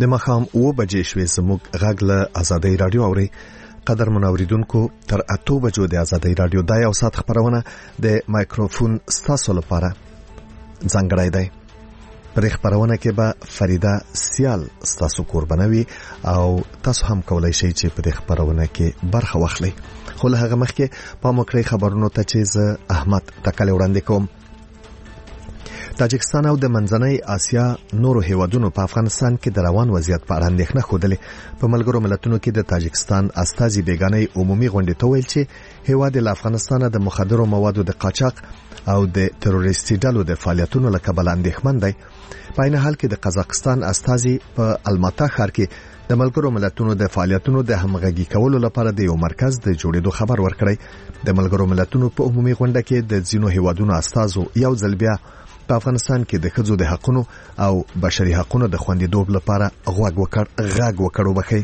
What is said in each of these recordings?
د مخام 9 بجې شوې زموږ غږ له آزادۍ رادیو اوري. قدر منوریدونکو تر 8 بجو د آزادۍ رادیو د یو ساعت خبرونه د مایکروفون ستاسو لپاره ځانګړی دی. په خبرونه کې به فریده سیال ستاسو قربانوي او تاسو هم کولای شئ چې په خبرونه کې برخه واخلئ. خو له هغه مخکې په مکرې خبرونو ته چې زه احمد تکل وړاندې کوم. تاجکستان او د منځنۍ آسیا نورو هیوادونو په افغانستان کې د روان وضعیت په اړه اندېښنه خوده. په ملګرو ملتونو کې د تاجکستان استازي بیگانه عمومي غونډې ته ویل چې هیواد له افغانستان د مخدرو موادو د قاچاق او د تروریستي ډلو د فعالیتونو له کبله اندېښمن دی. په عین حال کې د قزاقستان استازي په الماتا ښار کې د ملګرو ملتونو د فعالیتونو د همغږي کولو لپاره د یو مرکز د جوړېدو خبر ورکړی. د ملګرو ملتونو په عمومي غونډه کې د ځینو هیوادونو استازو یو ځل بیا په افغانستان کې د ښځو د حقوقو او بشري حقوقو د خوندیتوب لپاره غږ وکړو بخي.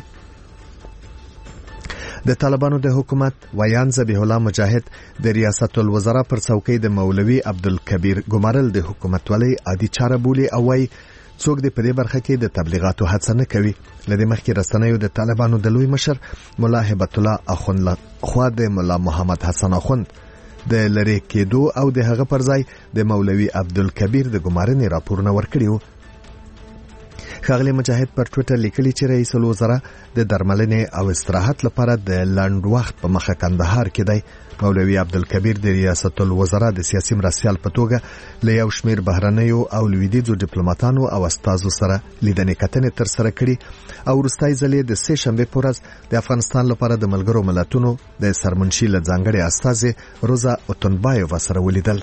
د طالبانو د حکومت ویان ذبیح الله مجاهد د ریاست الوزرا پر څوکۍ د مولوي عبدالکبیر ګمارل د حکومت ولې عادي چاره بولی او وايي څوک د پدې برخه کې د تبلیغاتو هڅه نه کوي. لدې مخکې رسنیو د طالبانو د لوی مشر مولا هبت الله اخوند خو د مولا محمد حسن اخوند د لری کېدو او د هغه پر ځای د مولوي عبدالکبیر د ګمارنې راپورونه ورکړیو. ښاغلی مجاهد پر ټوئیټر لیکلی چې رئیس الوزرا د درملنې او استراحت لپاره د لنډ وخت په مخه کندهار کې دی. مولوي عبدالکبیر د ریاست الوزرا د سیاسي مرستیال په توګه له یو شمېر بهرنیو او لویدیځو ډیپلوماټانو او استادو سره لیدنې کتنې تر سره کړي او وروستۍ ځلې د سه شنبه په ورځ د افغانستان لپاره د ملګرو ملتونو د سرمنشي له ځانګړي استازي روزا اوتنبایووا سره ولیدل.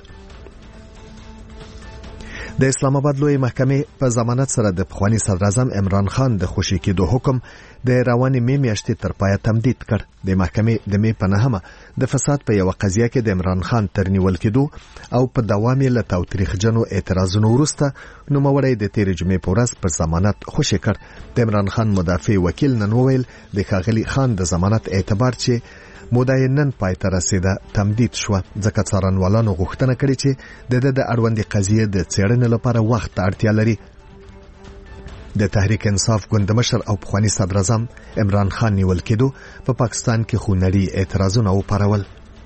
د اسلام آباد لوی محکمې په ضمانت سره د پخوانی صدر اعظم عمران خان د خوشي کېدو حکم د روانې میاشتې تر پایه تمدید کړ. د محکمې د می په نهمه د فساد په یو قضیه کې د عمران خان تر نیول کېدو او په دوام یې له تاوتریخجنو اعتراضونو وروسته نوموړی د تیر جمعې په ورځ پر ضمانت خوشي کړ. د عمران خان مدافع وکیل نن وویل د ښاغلي خان د ضمانت اعتبار چې مداینن پای ته رسیده تمدید شو ځکه څارنوالانو غوښتنه کړې چې د اړوندې قضیې د څېړنې لپاره وخت اړتیا لري. د تحریک انصاف ګوند مشر او پخوانی صدر اعظم عمران خان نیول کېدو په پاکستان کې خونړي اعتراضونه وپارول.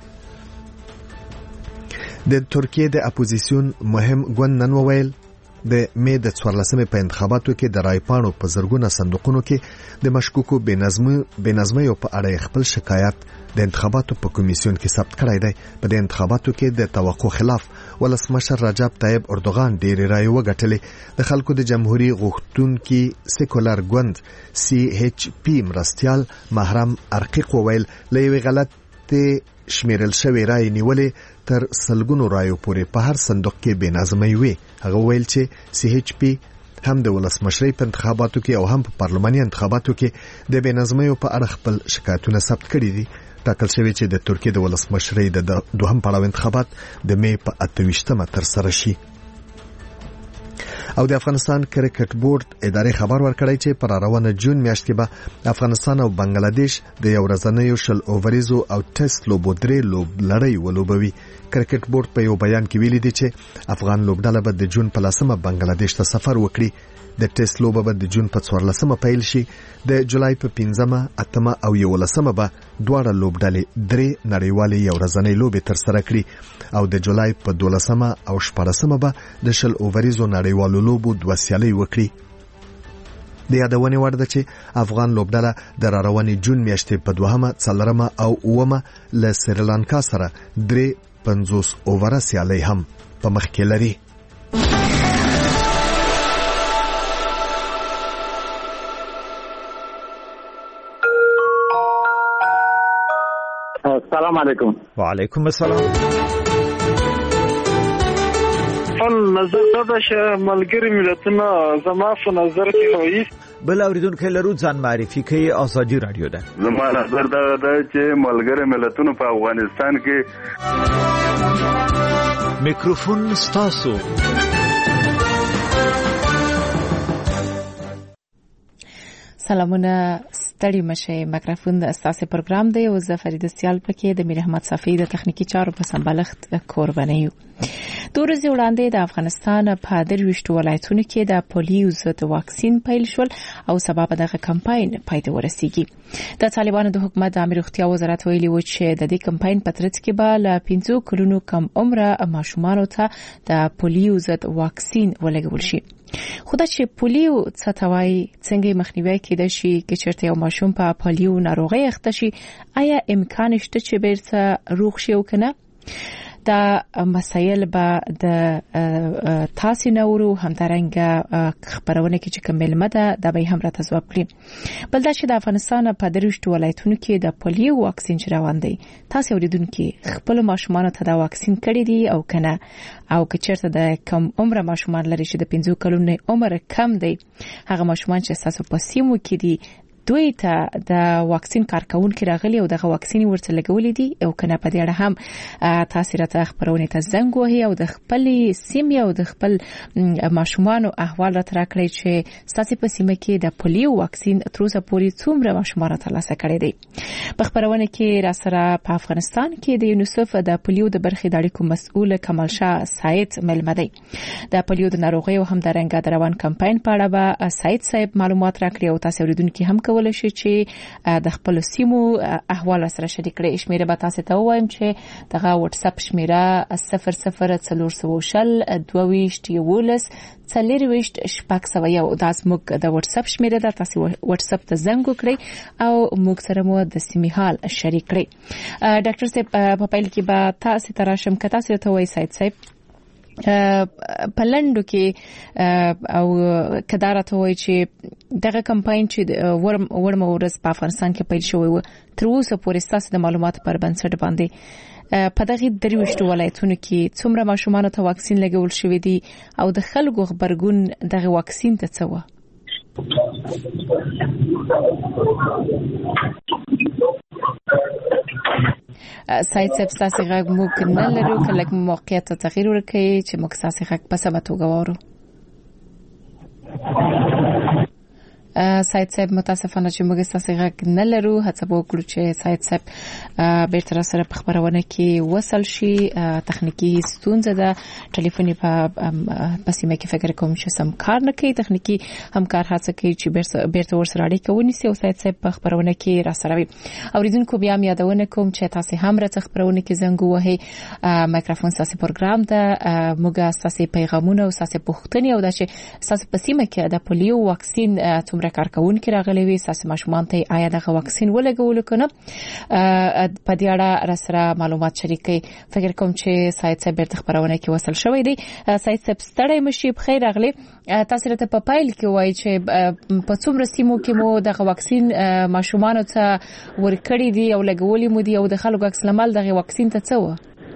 د ترکیه د اپوزیسیون مهم ګوند نن وویل د می د 14مې په انتخاباتو کې د رایپانو په زرګونه صندوقونو کې د مشکوکو بېنظمیو په اړه خپل شکایت د انتخاباتو په کمیسیون کې ثبت کړی دی. په دې انتخاباتو کې د توقع خلاف ولسمشر رجب طیب اردوغان ډېرې رایې وګټلې. د خلکو د جمهوریت غوښتونکي سیکولر ګوند CHP مرستیال محرم ارقیق وویل له یوې غلطې شمیرل شوې رایې نیولې تر سلګونو رایو پورې په هر صندوق کې بېنظمي وي. هغه ویل چې CHP هم د ولسمشرۍ په انتخاباتو کې او هم په پارلماني انتخاباتو کې د بېنظمیو په اړه خپل شکایتونه ثبت کړي دي. ټاکل شوی چې د ترکیه د ولسمشرۍ د دوهم پړاو انتخابات د می په 28مه تر سره شي. او د افغانستان کرکټ بورډ ادارې خبر ورکړی چې پر روانه جون میاشت کې به افغانستان او بنگلاديش د یو ورځنیو شل اووریزو او ټیسټ لوبو درې لړۍ ولوبوي. کرکټ بورډ په یو بیان کې ویلي دی چې افغان لوبډله به د جون په 10مه بنگلاديش ته سفر وکړي. د ټیسټ لوبه به د جون په 14مه پیل شي. د جولای په 5مه، 8مه او 11مه به دواړه لوبډلې درې نړیوالې یو ورځنۍ لوبې تر سره کړي او د جولای په 12مه او 14مه به د شل اووریزو نړیوالو لوبو دوه سیالۍ وکړي. د یادونې وړ ده چې افغان لوبډله د روانې جون میاشتې په 2مه، 4مه او 9مه له سریلانکا سره 50 اووره سیالۍ هم په مخ کې لري. السلام علیکم. وعلیکم السلام. نظر دا چې ملګری ملتونه زما په نظر کې وایي بل اوریدونکو لرو ځان معرفي کوي. آزادي رادیو ده. زما نظر دا چې ملګری ملتونه په افغانستان کې میکروفون ستاسو. سلامونه ستړي مشه. میکروفون د اساسي پروګرام دی او زه فریده سیال پکې د میر احمد صفی د تخنیکی چارو په سمبالښت قرباني یو. 2 ورځې وړاندې د افغانستان په 23 ولایتونو کې د پولیو ضد واکسین پیل شول او سبب دغه کمپاین پای ته ورسیږي. د طالبانو د حکومت د عامه روغتیا وزارت ویلي و چې د دې کمپاین په ترڅ کې به له 15 کلونو کم عمره ماشومانو ته د پولیو ضد واکسین ولګول شي. خو دا چې پولیو څه ته وایي، څنګه مخنیوی کېدای شي چې چېرته یو ماشوم په پولیو ناروغۍ اخته شي، آیا امکان شته چې بیرته روغ شي او کنه؟ دا مسایل به د تاسو نورو همدارنګه خبرونه کې چې کومه ده دا به هم راته ځواب کړي. بل دا چې د افغانستان په 23 ولایتونو کې د پولیو واکسین روان دی. تاسو اوریدونکو خپل ماشومان ته دا واکسین کړی دی او کنه؟ او که چېرته د کم عمر ماشومان لري چې د 15 کلونو عمر کم دی، هغه ماشومان چې تاسو په سیمو کې دي دوی ته د واکسین کارکونکو راغلي او دغه واکسین ورته لګولې دي او کنه؟ په دې اړه هم تاسو راته خبرونه ته زنګ وهي او د خپل سیمې او د خپل ماشومان احوال راته راکړي چې تاسو په سیمه کې د پولیو واکسین تر اوسه پورې څومره ماشومان ترلاسه کړي دي. په خبرونه کې را سره په افغانستان کې د یونیسف د پولیو د برخې د اړیکو مسؤل کمال شاه سعید ملمه دی. د پولیو د ناروغي او همدارنګه د روان کمپاین په اړه به سعید صاحب معلومات راکړي او تاسو اوریدونکو هم کولای شي چې د خپل سیمو احوال سره شریک کړئ. شمیره به تاسو ته وایم چې دغه واتس اپ شمیره 0040 22 11 40 شپږ دا زموږ د واتس اپ شمیره ده. تاسو واتس اپ ته زنګ وکړئ او موږ سره مو د سیمې حال شریک کړئ. ډاکټر صاحب په پیل کې به تاسو ته راشم که تاسو ته وایي سعید صاحب پلندو کې او کدارته وای چې دغه کمپاین چې ورمه ورځ په افغانستان کې پیل شوی و تر اوسه پورې تاسو د معلوماتو پر بنسټ باندې په دغه 23 ولایتونو کې څومره ماشومان ته واکسین لګول شوی دی او د خلکو خبرګون دغه واکسین ته څه و؟ سعید صاحب تاسو غږ موږ نه لرو، کله موقعیت ته تغییر ورکړئ چې موږ تاسو غږ په سمه توګه واورو. سعید صاحب متاسفانه چې موږ تاسو غږ نه لرو، هڅه وکړو چې سعید صاحب بیرته سره په خبرونه کې وصل شي. تخنیکی ستونزه ده، ټلیفوني په سیمه کې فکر کوم چې سم کار نه کوي. تخنیکی همکار هڅه کوي چې بیرته ورسره اړیکه ونیسي او سعید صاحب په خبرونه کې را سره وي. اوریدونکو بیا یادونه کوم چې تاسو هم راته خبرونه کې زنګ وهي. مایکروفون تاسو پروګرام ده، موږ تاسو پیغامونه او تاسو پوښتنې او د تاسو په سیمه کې د پولیو واکسین څومره کارکونکو راغلي وي، تاسو ماشومان ته آیا دغه واکسین ولګول کنه؟ په دې اړه را سره معلومات شریکي. فکر کوم چې سعید صاحب بیرته خبرونه کې وصل شوی دی. سعید صاحب ستړی مشي، بخیر راغلی. تاسو راته په پایل کې وایي چې په څومره سیمو کې مو دغه واکسین ماشومان ته ورکړی دی او لګولې مو دی او د خلکو عکس العمل دغه واکسین ته څه و؟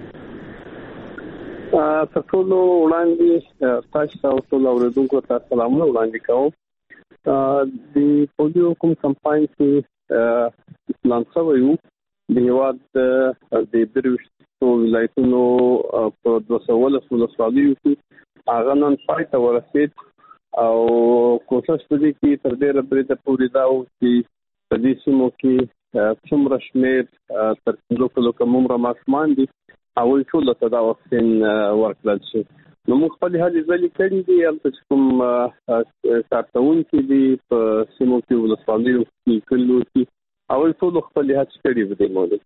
ټولو وړاندې تاسو ټول اوریدونکو ته سلامونه وړاندې کوم. د پولیو کوم کمپاین کې پلان شوی و د هیواد د 23 ولایتونو په 210 ولسوالیو کې هغه نن پای ته ورسید او کوشش وکړي چې تر ډیره بریده پورې دا و چې په دې سیمو کې څومره شمېر تر 15 کلو کم عمره ماشومان دي او ټول ته دا واکسین ورکړل شي. نو موږ خپل هڅې ځلې کړې دي چې کوم کارکونکي دي په سیمو کې ولسوالیو کې کلو کې او ټول خپل هڅې کړې په دې موضوع.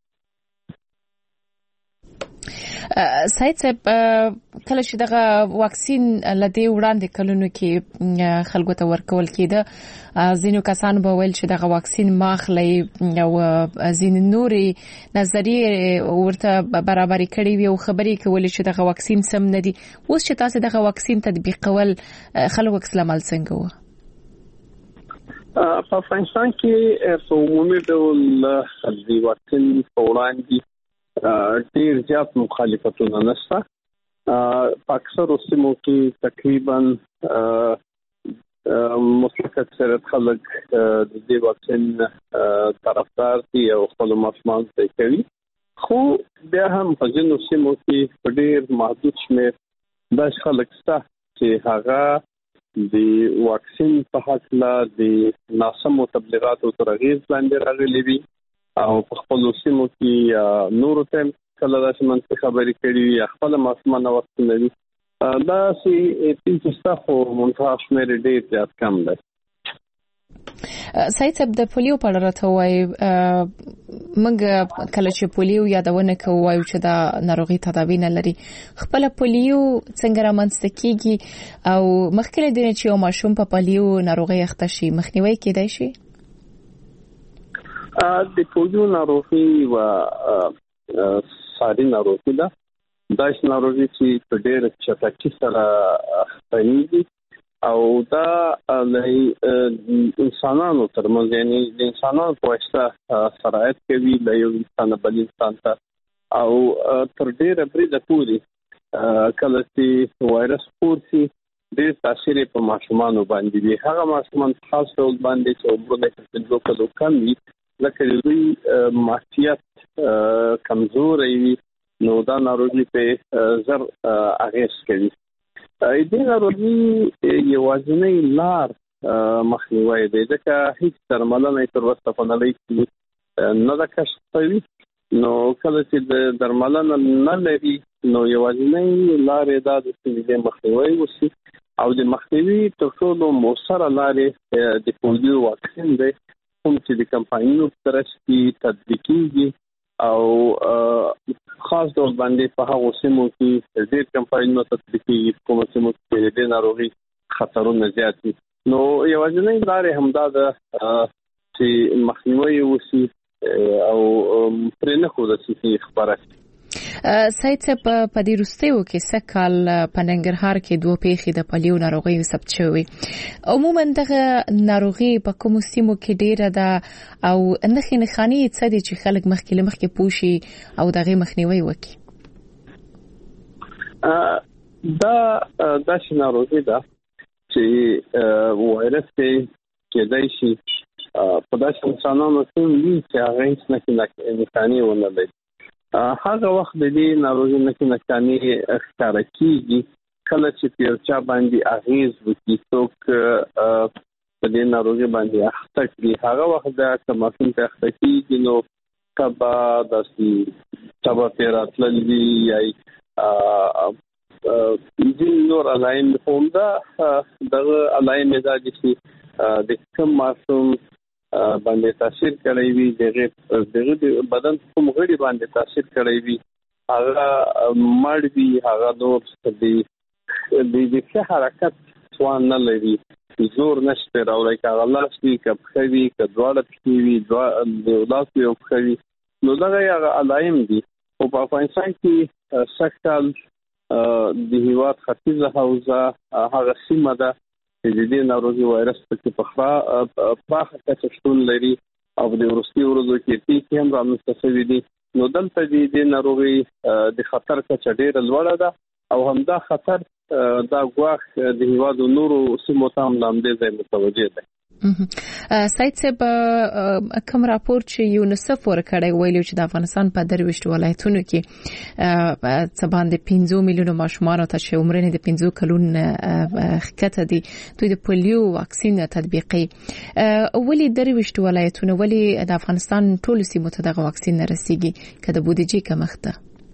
سعید صاحب کله چې دغه واکسین لدی وړاندې کلونو کې خلکو ته ورکول کېده، ځینو کسان به ویل چې دغه واکسین ماخلی او ځینې نوري نظریې ورته برابرې کړې وي او خبرې کولې چې دغه واکسین سم نه دي. اوس چې تاسو دغه واکسین تطبیقول خلکو عکس العمل څنګه و؟ په افغانستان کې په عمومي ډول د واکسین په وړاندې ډیر زیات مخالفتونه نشته. په اکثرو سیمو کې تقریبا مطلق اکثریت خلک د دې واکسین طرفدار دي او خپل ماشومان ته کوي. خو بیا هم په ځینو سیمو کې په ډیر محدود شمېر داسې خلک شته چې هغه د واکسین په حق لا د ناسمو تبلیغاتو تر اغېز لاندې راغلي وي او په خپل سیمو کې نورو ته کله داسې منطقي خبرې کړي وي، خپل ماشومان واکسینوي دا چې تاسو خو منتخب شمیر ډیر زیات کم دی. سید صاحب د پولیو په اړه راته وایي موږ کله چې پولیو یادونه کوو وایو چې دا ناروغي تداوی نه لري. خپل پولیو څنګه رامنځته کیږي او مخکې له دې چې یو ماشوم په پولیو ناروغي اخته شي مخنیوي کېدای شي؟ د پولیو ناروغي و ساري ناروغي ده. دا ناروغي چې په ډېر چټکۍ سره خپرېږي او دا د انسانانو ترمنځ یعنی د انسانانو په واسطه سرایت کوي له یو انسان بل انسان ته او تر ډېره بریده پورې کله چې وایرس خپور شي ډېر تاثیر په ماشومانو باندې وي. هغه ماشومان خاص ډول باندې چې عمر یې 15 کلو کم وي لکه دوی معافیت کمزور وي نو دا ناروغي په زر اغیز کوي. دې ناروغي یوازینی لار مخنیوي دی ځکه هیڅ درملنه تر اوسه په نړۍ کې نه ده کشف شوې. نو کله چې د درملنه نه لري نو یوازینی لار دا د دې مخنیوي وشي او د مخنیوي تر ټولو موثره لار د پولیو واکسین دی کوم چې د کمپاینونو ترڅ کې تطبیقيږي او خاص ډول باندې په هغه سیمو کې ډېر کمپاینونو تطبیقي کوم سیمو کې د ناروغي خطرونه زیات دي. نو یوازینی لار همدا ده چې مخنیوي وشي او پرې نه خو د سیاسي خبره. سید صاحب په دې وروستیو کې سکهال په ننګرهار کې دوه پیښې د پولیو ناروغي ثبت شوې. عموما دغه ناروغي په کوم سیمو کې ډیره ده او نښې څه دي چې خلک مخکې پوښي او دغه مخنیوي وکړي؟ دا ناروغي ده چې وایرس کېدای شي په داسې انسانانو کې وي چې هغه هیڅ نښې ونه لري. هغه وخت د دې ناروغي نښې ښکاره کیږي کله چې په یو چا باندې اغیز وکړي څوک په دې ناروغي باندې اخته کړي. هغه وخت دا کومه ته اخته کیږي نو تبا پیراتللی یا نور علایم هم دا دغه علایم مزاجي چې د کوم ماشوم باندې تاثیر کوي دغه بدن کوم غړي باندې تاثیر کوي هغه مړوي هغه نور د حرکت توان نه لري زور نشته راولای کا الله سپی کب خوي کډواړه پیوي د لاس یو خوي نو دغه هغه علایم دي او په افغانستان کې سکهال د هیواد ختیځه حوزه هغه سیمه ده چې د دې ناروغي وایرس په پراخه کچه شتون لري او د وروستي ورځو کې پیښې هم رامنځته شوې دي. نو دلته د دې ناروغي د خطر کچه ډېره لوړه ده او همدا خطر دا ګواښ د هیواد نورو سیمو ته هم لاندې ځای متوجه ده. سید صاحب کوم راپور چې یونیسف ورکړی ویلو چې د افغانستان په 23 ولایتونو کې څه باندې 15 میلیون ماشومان ته چې عمر یې د 15 کلونو ښکته دي دوی د پولیو واکسین تطبیقي. ولی 23 ولایتونو ولی د افغانستان ټول سیمو ته دغه واکسین نه رسیږي کله بودیجه کمښت؟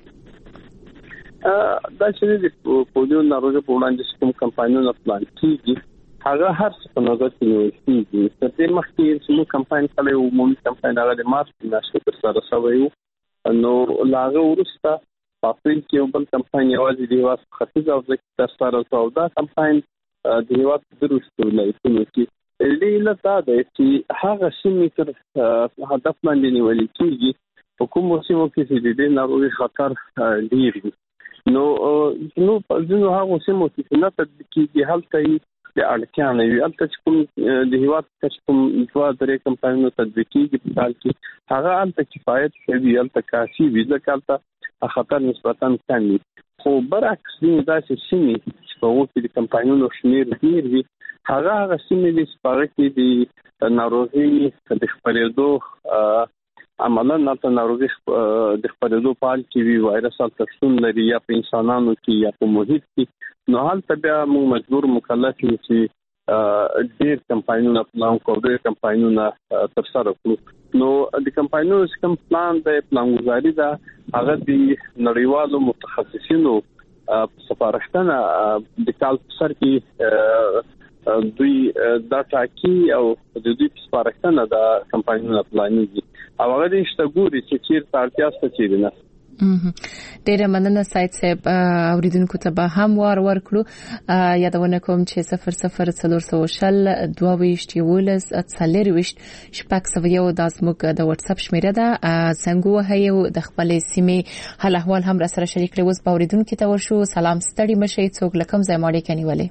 دا چې د پولیو ناروغي په وړاندې کوم کمپاینونه پلان کیږي هغه هر څه په نظر کې نیول کیږي. تر دې مخکې چې موږ کمپاین کړی وو عمومي کمپاین هغه د مارچ میاشتې تر سره شوی وو. نو لاغه وروسته په اپریل کې یو بل کمپاین یوازې د هیواد ختیځ او تر سره شو. دا کمپاین د هیواد د وروستو ولایتونو کې دې لته د چې هغه سیمې تر هدف باندې نیول کیږي په کوم سیمو کې چې د ناروغي خطر ډیر وي. نو په ځینو هغه سیمو کې نه تطبیقي هلته د اړتیا نه وي. البته کوم د هیواد کوم دوه درې کمپاینونو تطبیقي په حال کې هغه البته کفایت کوي البته کافي وي ځکه البته خطر نسبتاً کم وي. خو برعکس دا چې سیمې چې په وخت د کمپاینونو شمیر ډیر وي هغه سیمې د سپاره کې د ناروغي د خپرېدو عملاً د ناروغي د خپرېدو په حال کې وي وایرس تشون لري یا په انسانانو کې یا په محیط کې. نو حالته بیا موږ مجبور مکلف یو چې ډېر کمپاینونه پلان کوو ډېر کمپاینونه تر سره کړو. نو د کمپاینونو کوم پلان د پلان گزاري دا هغه د نړیوالو متخصصینو په سپارښتنه د کال سر کې دوی دا ټاکي او د دوی سپارښتنه د کمپاینونو پلانېږي او هغه د اشتګوري چې چیرته اړتیا ستې دي نه ډیره مننه سید صاحب اوریدونکو ته به هم ورکړو یادونه کوم چې 00400 22 ولس اتسلرويشت شپږ سویو د زموږ د واتس اپ شمیره ده څنګه هيو د خپل سیمې حال احوال هم را سره شریک کړو اوس اوریدونکو ته ورشو سلام ستړي مشي څوک لکم زموږ کنيولې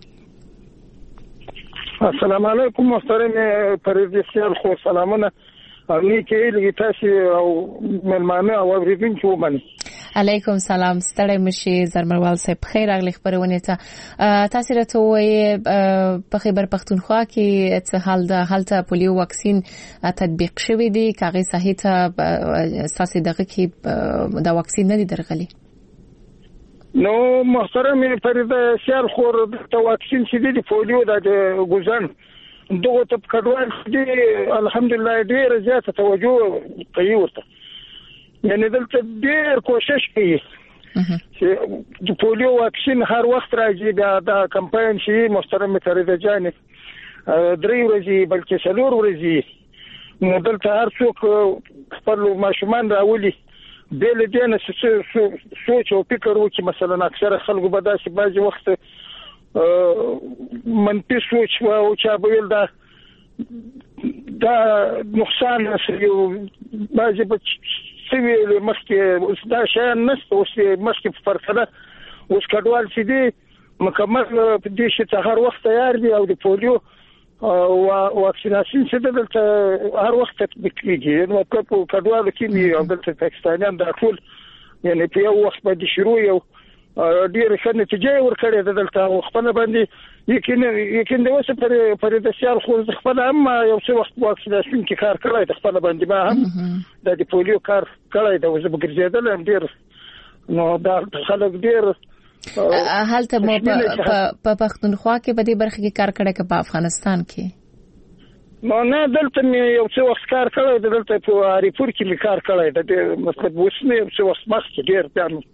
السلام علیکم محترم پرېدسیال خو سلامونه نیکه لګی تاسو او ملمانه او اوریدونکو ومني علیکم سلام ستړی مشي زرمروال صاحب خیر اغلی خبرونه ته تاسو راته وایي په خیبر پختونخوا کې څه حال د حالت پولیو واکسین تطبیق شوی دی کاغذ صحیح ته اساسي دغه کې د واکسین نه دی درغلي نو محترم پرېدسیال خو د واکسین چې دی پولیو د ګوزن دغه ته کډوال دي الحمدلله ډیر زیاته توجه کوي ورته یعنی دلته ډیر کوشش کوي چې د پولیو واکسین هر وخت راځي دا کمپاین چې محترم فرید جان 3 ورځې بلکې 4 ورځې نو دلته هر څوک خپل ماشومان راولي بل دې نه سوچ او فکر وکړي مثلا اکثره خلکو به داسې بعضي وخت منفي سوچ او چا ویل دا نقصان یو بعضي سوي مخکې دا شان نشته اوس مخکې فرقه اوس کډوال چې دي مکمل په دې چې هر وخت تیار دي او د پولیو واکسیناسیون چې دلته هر وخت تطبیق کیږي نو په کډوالو کې او دلته پاکستانیان د ټول یعنی په یو وخت باندې شروع یو ډیر ښه نتیجه ورکړې ده دلته خپل باندې یقین د اوسه پر د سیال خو خپل هم یو څه وخت واکسیناسیون کې کار کړی د خپل باندې ما هم د پولیو کار کړی د وزب ګرځیدل هم ډیر نو دا خلک ډیر حالت مو په پښتونخوا کې په دې برخه کې کار کړی که په افغانستان کې نو نه دلته مې یو څه وخت کار کړی دلته په اریپور کې مې کار کړی د مطلب وسمه یو څه وخت مخکې ډیر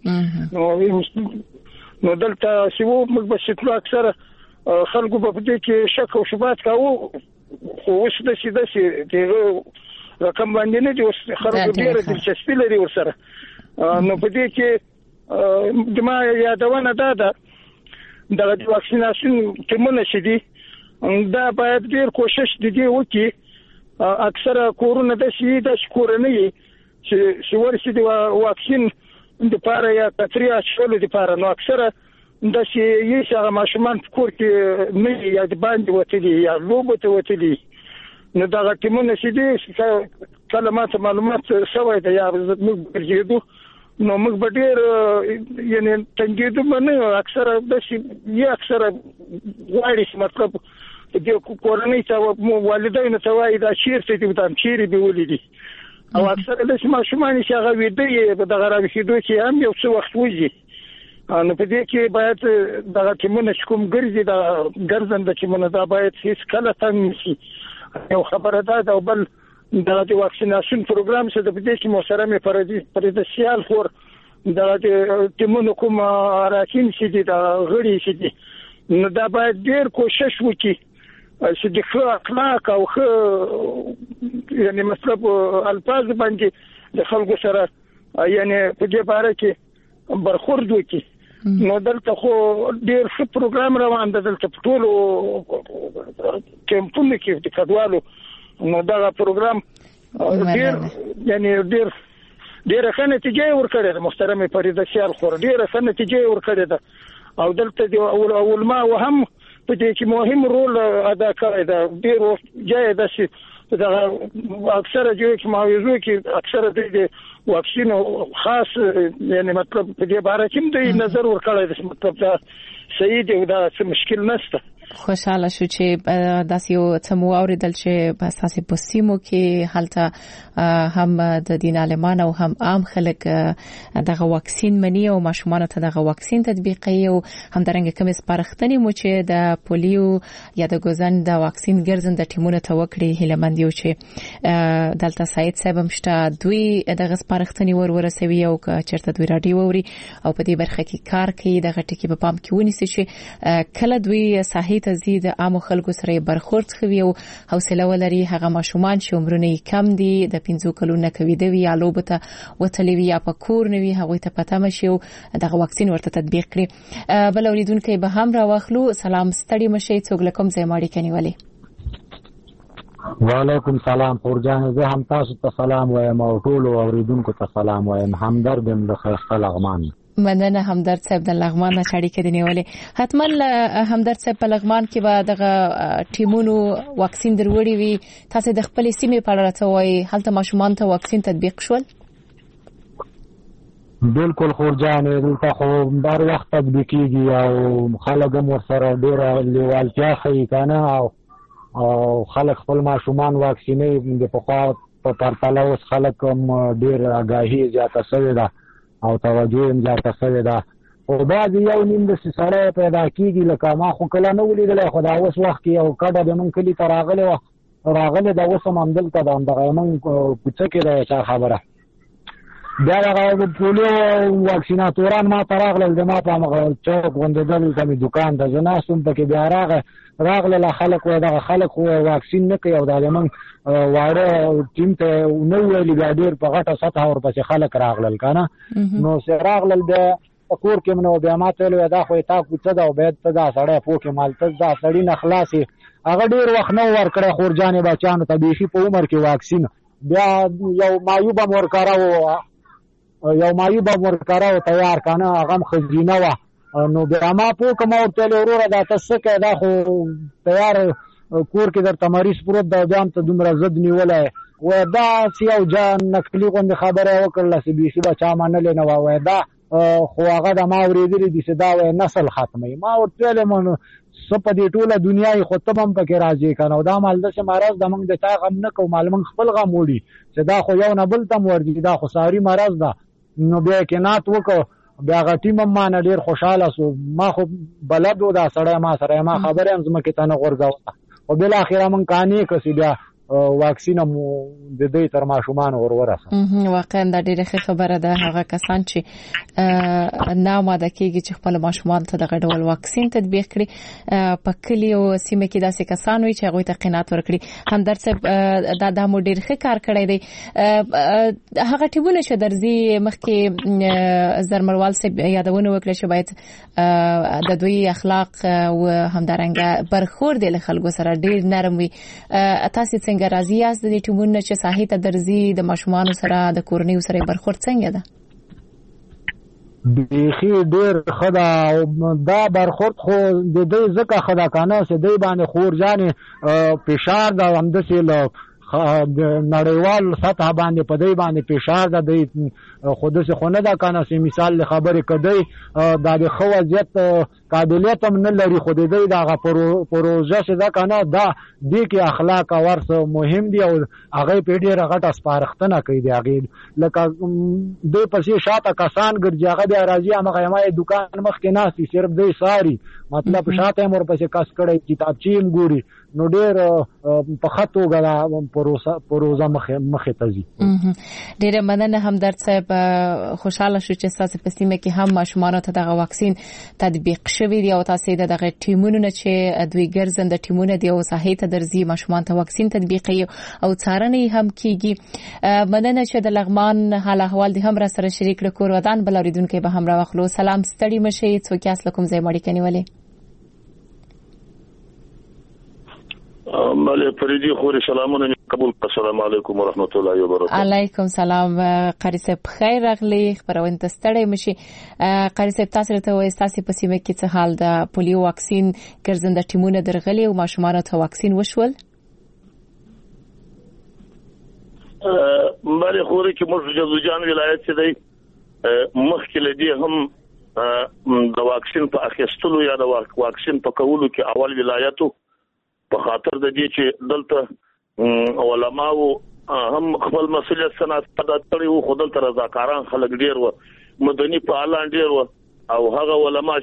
نو دلته چې وو موږ به شکل اکثر خلکو په دې کې شک او شبهات کاوه خو اوس د سیده چې رقم باندې نه دي اوس خلکو ډیر دلچسپي لري ورسره نو په دې کې د ما یادونه ده د واکسیناسیون ټیمونه چې دي دا باید ډیر کوشش دي وکړي اکثره کورونه د شي د کورنۍ چې ورسې د واکسین د لپاره یا تطریه شول د لپاره نو اکثره د شي یې چې ماشومان په کور کې نه یا د باندې وتلي یا لوبه ته وتلي نو دا ټیمونه چې دي کلمات معلومات شوی دی یا موږ ګرځېدو نو موږ به ډیر یعنی تنګېدو باندې اکثره د شي یا اکثره غواړي مطلب د کورنۍ ته والدینو ته وایي دا چیرته دي دا چیرې به ولیدي او اکثره د ماشومان چې هغه ویدي د غراوي کېدو چې هم یو څه وخت وځي نو په دې کې باید د ټیمونو کوم ګرځي د ګرځنده ټیمونو دا باید هیڅ کله تنګ شي یو خبره ده او بل د واکسیناسیون پروګرام چې د دې کې محترم پرېدسیال خور د ټیمونو کوم راکین چې دي د غړي چې دي نو دا باید ډیر کوشش وکړي چې د ښه اخلاق او ښه یعنی مطلب الفاظ باندې د خلکو سره یعنی په دې باره کې برخورد وکړي نو دلته خو ډیر ښه پروګرام روان دی دلته په ټولو کمپونو کې د کډوالو نو دا پروګرام ډیر یعنی ډیر ښه نتیجه ورکړې ده محترم پرېدسیال خو ډیر ښه نتیجه ورکړې ده او دلته د علماء هم په دې کې مهم رول ادا کوي دا ډیر ځای ده چې دا اکثره چې معاوضو کې اکثره د واکسین خاص یعنی مطلب په دې باره کې د نظر ورکړی د مطلب دا صحیح دی دا څه مشکل نشته خوشاله شو چې داسې یو څه مو اوریدل چې په اساسي پوسټیمو کې حالته هم د دین عالمان او هم عام خلک دغه واکسین مني او ماشومان ته دغه واکسین تطبیقي او هم درنګ کوم سپارښتنې مو چې د پولیو یا د ګوزن د واکسین ګرځند ټیمونه ته وکړي هلمند یو چې دلته سید صاحب مشته دوی دغه سپارښتنې ورسوي او چرته دوی راډیو ووري او په دې برخه کې کار کوي دغه ټکی په پام کې ونیسي چې کله دوی صحیح تزيد عام خلکو سره برخورد کوي او حوصله ولري هغه ماشومان چې عمرونه کم دي د 15 کلونو کوي د وی الوبته وتلوي یا په کور نوي هغه ته پته مشي او دغه واکسین ورته تطبیق کړي. بل اوریدونکو به هم راوخلو. سلام ستړي مشي څوک لکم زماړي کنيولي. وعلیکم سلام پورجان زه هم تاسو ته سلام وایم او ټول اوریدونکو ته سلام وایم. همدرد د خیسته لغمان. مننه همدرد صاحب د لغمان نه شړې کې دی. حتما همدرد صاحب په لغمان کې به دغه ټیمونو واکسین دروړي وي. تاسو د خپل سیمې په اړه څه وایي؟ هلته ماشومان ته واکسین تطبیق شول؟ بالکل خورجان دلته خو بار وخت تطبیقيږي او خلک هم ورسره ډېره لیوالتیا ښیي کنه او خلک خپل ماشومان واکسینې د پخوا په پرتله اوس خلک هم ډېر آګاهي زیاته شوې ده او توجه هم زیاته شوې ده. او بعضې یو نیم داسې سړی پیدا کېږي لکه ما خو کله نه ولیدلی خو دا اوس وخت کې یو کډه د موږ کلي ته راغلې ده اوس هم همدلته ده همدغه موږ کوڅه کې ده چا خبره بیا دغه پولیو واکسیناتوران ما ته راغلل د ما په همغه چوک غوندې دلته مې دوکان ته زه ناست وم پکې بیا راغلل خلک وایي دغه خلک خو واکسین نه کوي او دا زموږ واړه ټیم ته نه ویلي بیا ډېر په غټه سطحه ورپسې خلک راغلل که نه نو چې راغلل بیا په کور کې م نو بیا ما ته ویل دا خو تا کوڅه ده او باید ته دا سړی پوه کې مال ته دا سړي نه خلاصې هغه ډېر وخت نه ورکړی خورجانې بچیانو ته بیخي په عمر کې واکسین بیا یو مایوبه م ورکاره و تیار که نه هغه هم ښځینه وه نو بیا ما پوه کړم ورته ویلې وروره دا ته څه کوې دا خو تیار کور کې درته مریض پروت ده بیا هم ته دومره ضد نیولی وایي داسې یو نقلي غوندې خبره یې وکړله چې بیخي به چا منلې نه وه وایي دا خو هغه د ما اورېدلي دي چې دا وایي نسل ختموي. ما ورته ویلې نو څه په دې ټوله دنیا یې خو ته به هم پکې راځې که نه دا مال داسې مرض ده موږ د چا غم نه کوو مال موږ خپل غم وړي چې دا خو یو نه بل ته م ورځي دا خو ساري مرض ده. نو بیا کینات وکړو بیا هغه ټیم هم مانه ډېر خوشحاله سو ما خو بلد و دا سړی ما سره ما خبرې هم ځمکې ته نه غورځوله خو بالاخره موږ قانع کړو بیا واکسین هم د دوی تر ماشومان ورسه. واقعا دا ډېره ښه خبره ده هغه کسان چې نه آماده کېږي چې خپل ماشومان ته دغه ډول واکسین تطبیق کړي په کلي او سیمه کې داسې کسان وي چې هغوی ته قناعت ورکړي. همدرد صاحب دا مو ډېر ښه کار کړی دی. هغه ټیمونه چې درځي مخکې زرمروال صاحب یادونه وکړه چې باید د دوی اخلاق او همدارنګه برخورد له خلکو سره ډېر نرم وي. تاسو څنګه راضي یاست د دې ټیمونو چې ساحې ته درځي د ماشومانو سره د کورنیو سره برخورد څنګه ده؟ بیخي ډېر ښه ده دا برخورد خو د دوی ځکه ښه ده که نه چې دوی باندې خورجانې فشار ده همداسې له نړیوال سطح باندې په دوی باندې فشار ده دوی خو داسې خو نه ده که نه چې مثال له خبرې که دوی دا د ښه وضعیت قابلیت هم نه لري خو د دوی د هغه پروژه چې ده که نه دا دې کې اخلاق او ورس مهم دي او هغوی پرې ډېره غټه سپارښتنه کوي د هغې لکه دوی پسې شاته کسان ګرځي هغه بیا راځي همغه یې دوکان مخکې ناست دي صرف دوی ساري مطلب شاته یې ورپسې کس کړی کتابچې هم ګوري نو ډېر په ښه توګه دا پروژه مخې ته ځي. ډېره مننه همدرد صاحب خوشحاله شو چې ستاسو په سیمه کې هم ماشومانو ته دغه واکسین تطبیق شوی دی او تاسو دغه ټیمونو نه چې دوی ګرځند ټیمونه دی او ساحې ته درځي ماشومان ته واکسین تطبیقي او څارنه هم کیږي. مننه چې د لغمان حال احوال دي هم را سره شریک کړو. کور ودان بل اوریدونکو به هم راوخلو. سلام ستړي مشي څوک یاست کوم ځای مړی کنيولې؟ مالی فریدی خوري سلامونه قبول. السلام علیکم ورحمت الله وبرکاته. علیکم سلام. قاری صاحب خیر راغلی خبرونه ستړی مشي. قاری صاحب تاسو ته وایي تاسو په سیمه کې څه حال ده؟ پولیو واکسین ګرځنده ټیمونه درغلي او ماشومان ته واکسین وشول؟ مالی خوري کې موږ جوزجان ولایت څخه دی مخکې لدی هم د واکسین په اخیستلو یا د واکسین په کولو کې اول ولایتو په خاطر د دې چې دلته علماو هم خپل مسؤلیت سنت ادا کړی وو، خو دلته رضاکاران خلک ډیر و، مدني فعالان ډیر و، او هغه علما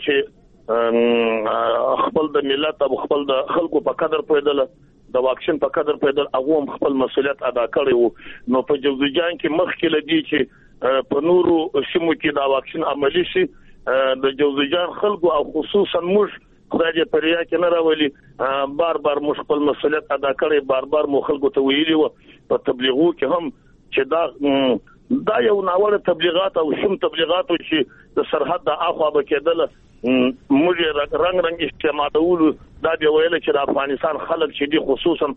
چې خپل د ملت او خپل د خلکو په قدر پیدل د واکسین په قدر پیدل هغه هم خپل مسؤلیت ادا کړی وو. نو په جوزجان کې مخکې لدی چې په نورو سیمو کې دا واکسین عملی شي، د جوزجان خلکو او خصوصا موږ خدای دې پریا کې نه راولي بار بار موږ خپل مسؤلیت ادا کړی، بار بار مو خلکو ته ویلي و په تبلیغو کې هم چې دا یو ناوړه تبلیغات او شوم تبلیغات چې د سرحد د اخوا به کېدل موږ رنگ استعمالول. دا دی ویل چې د افغانستان خلک چې دي خصوصا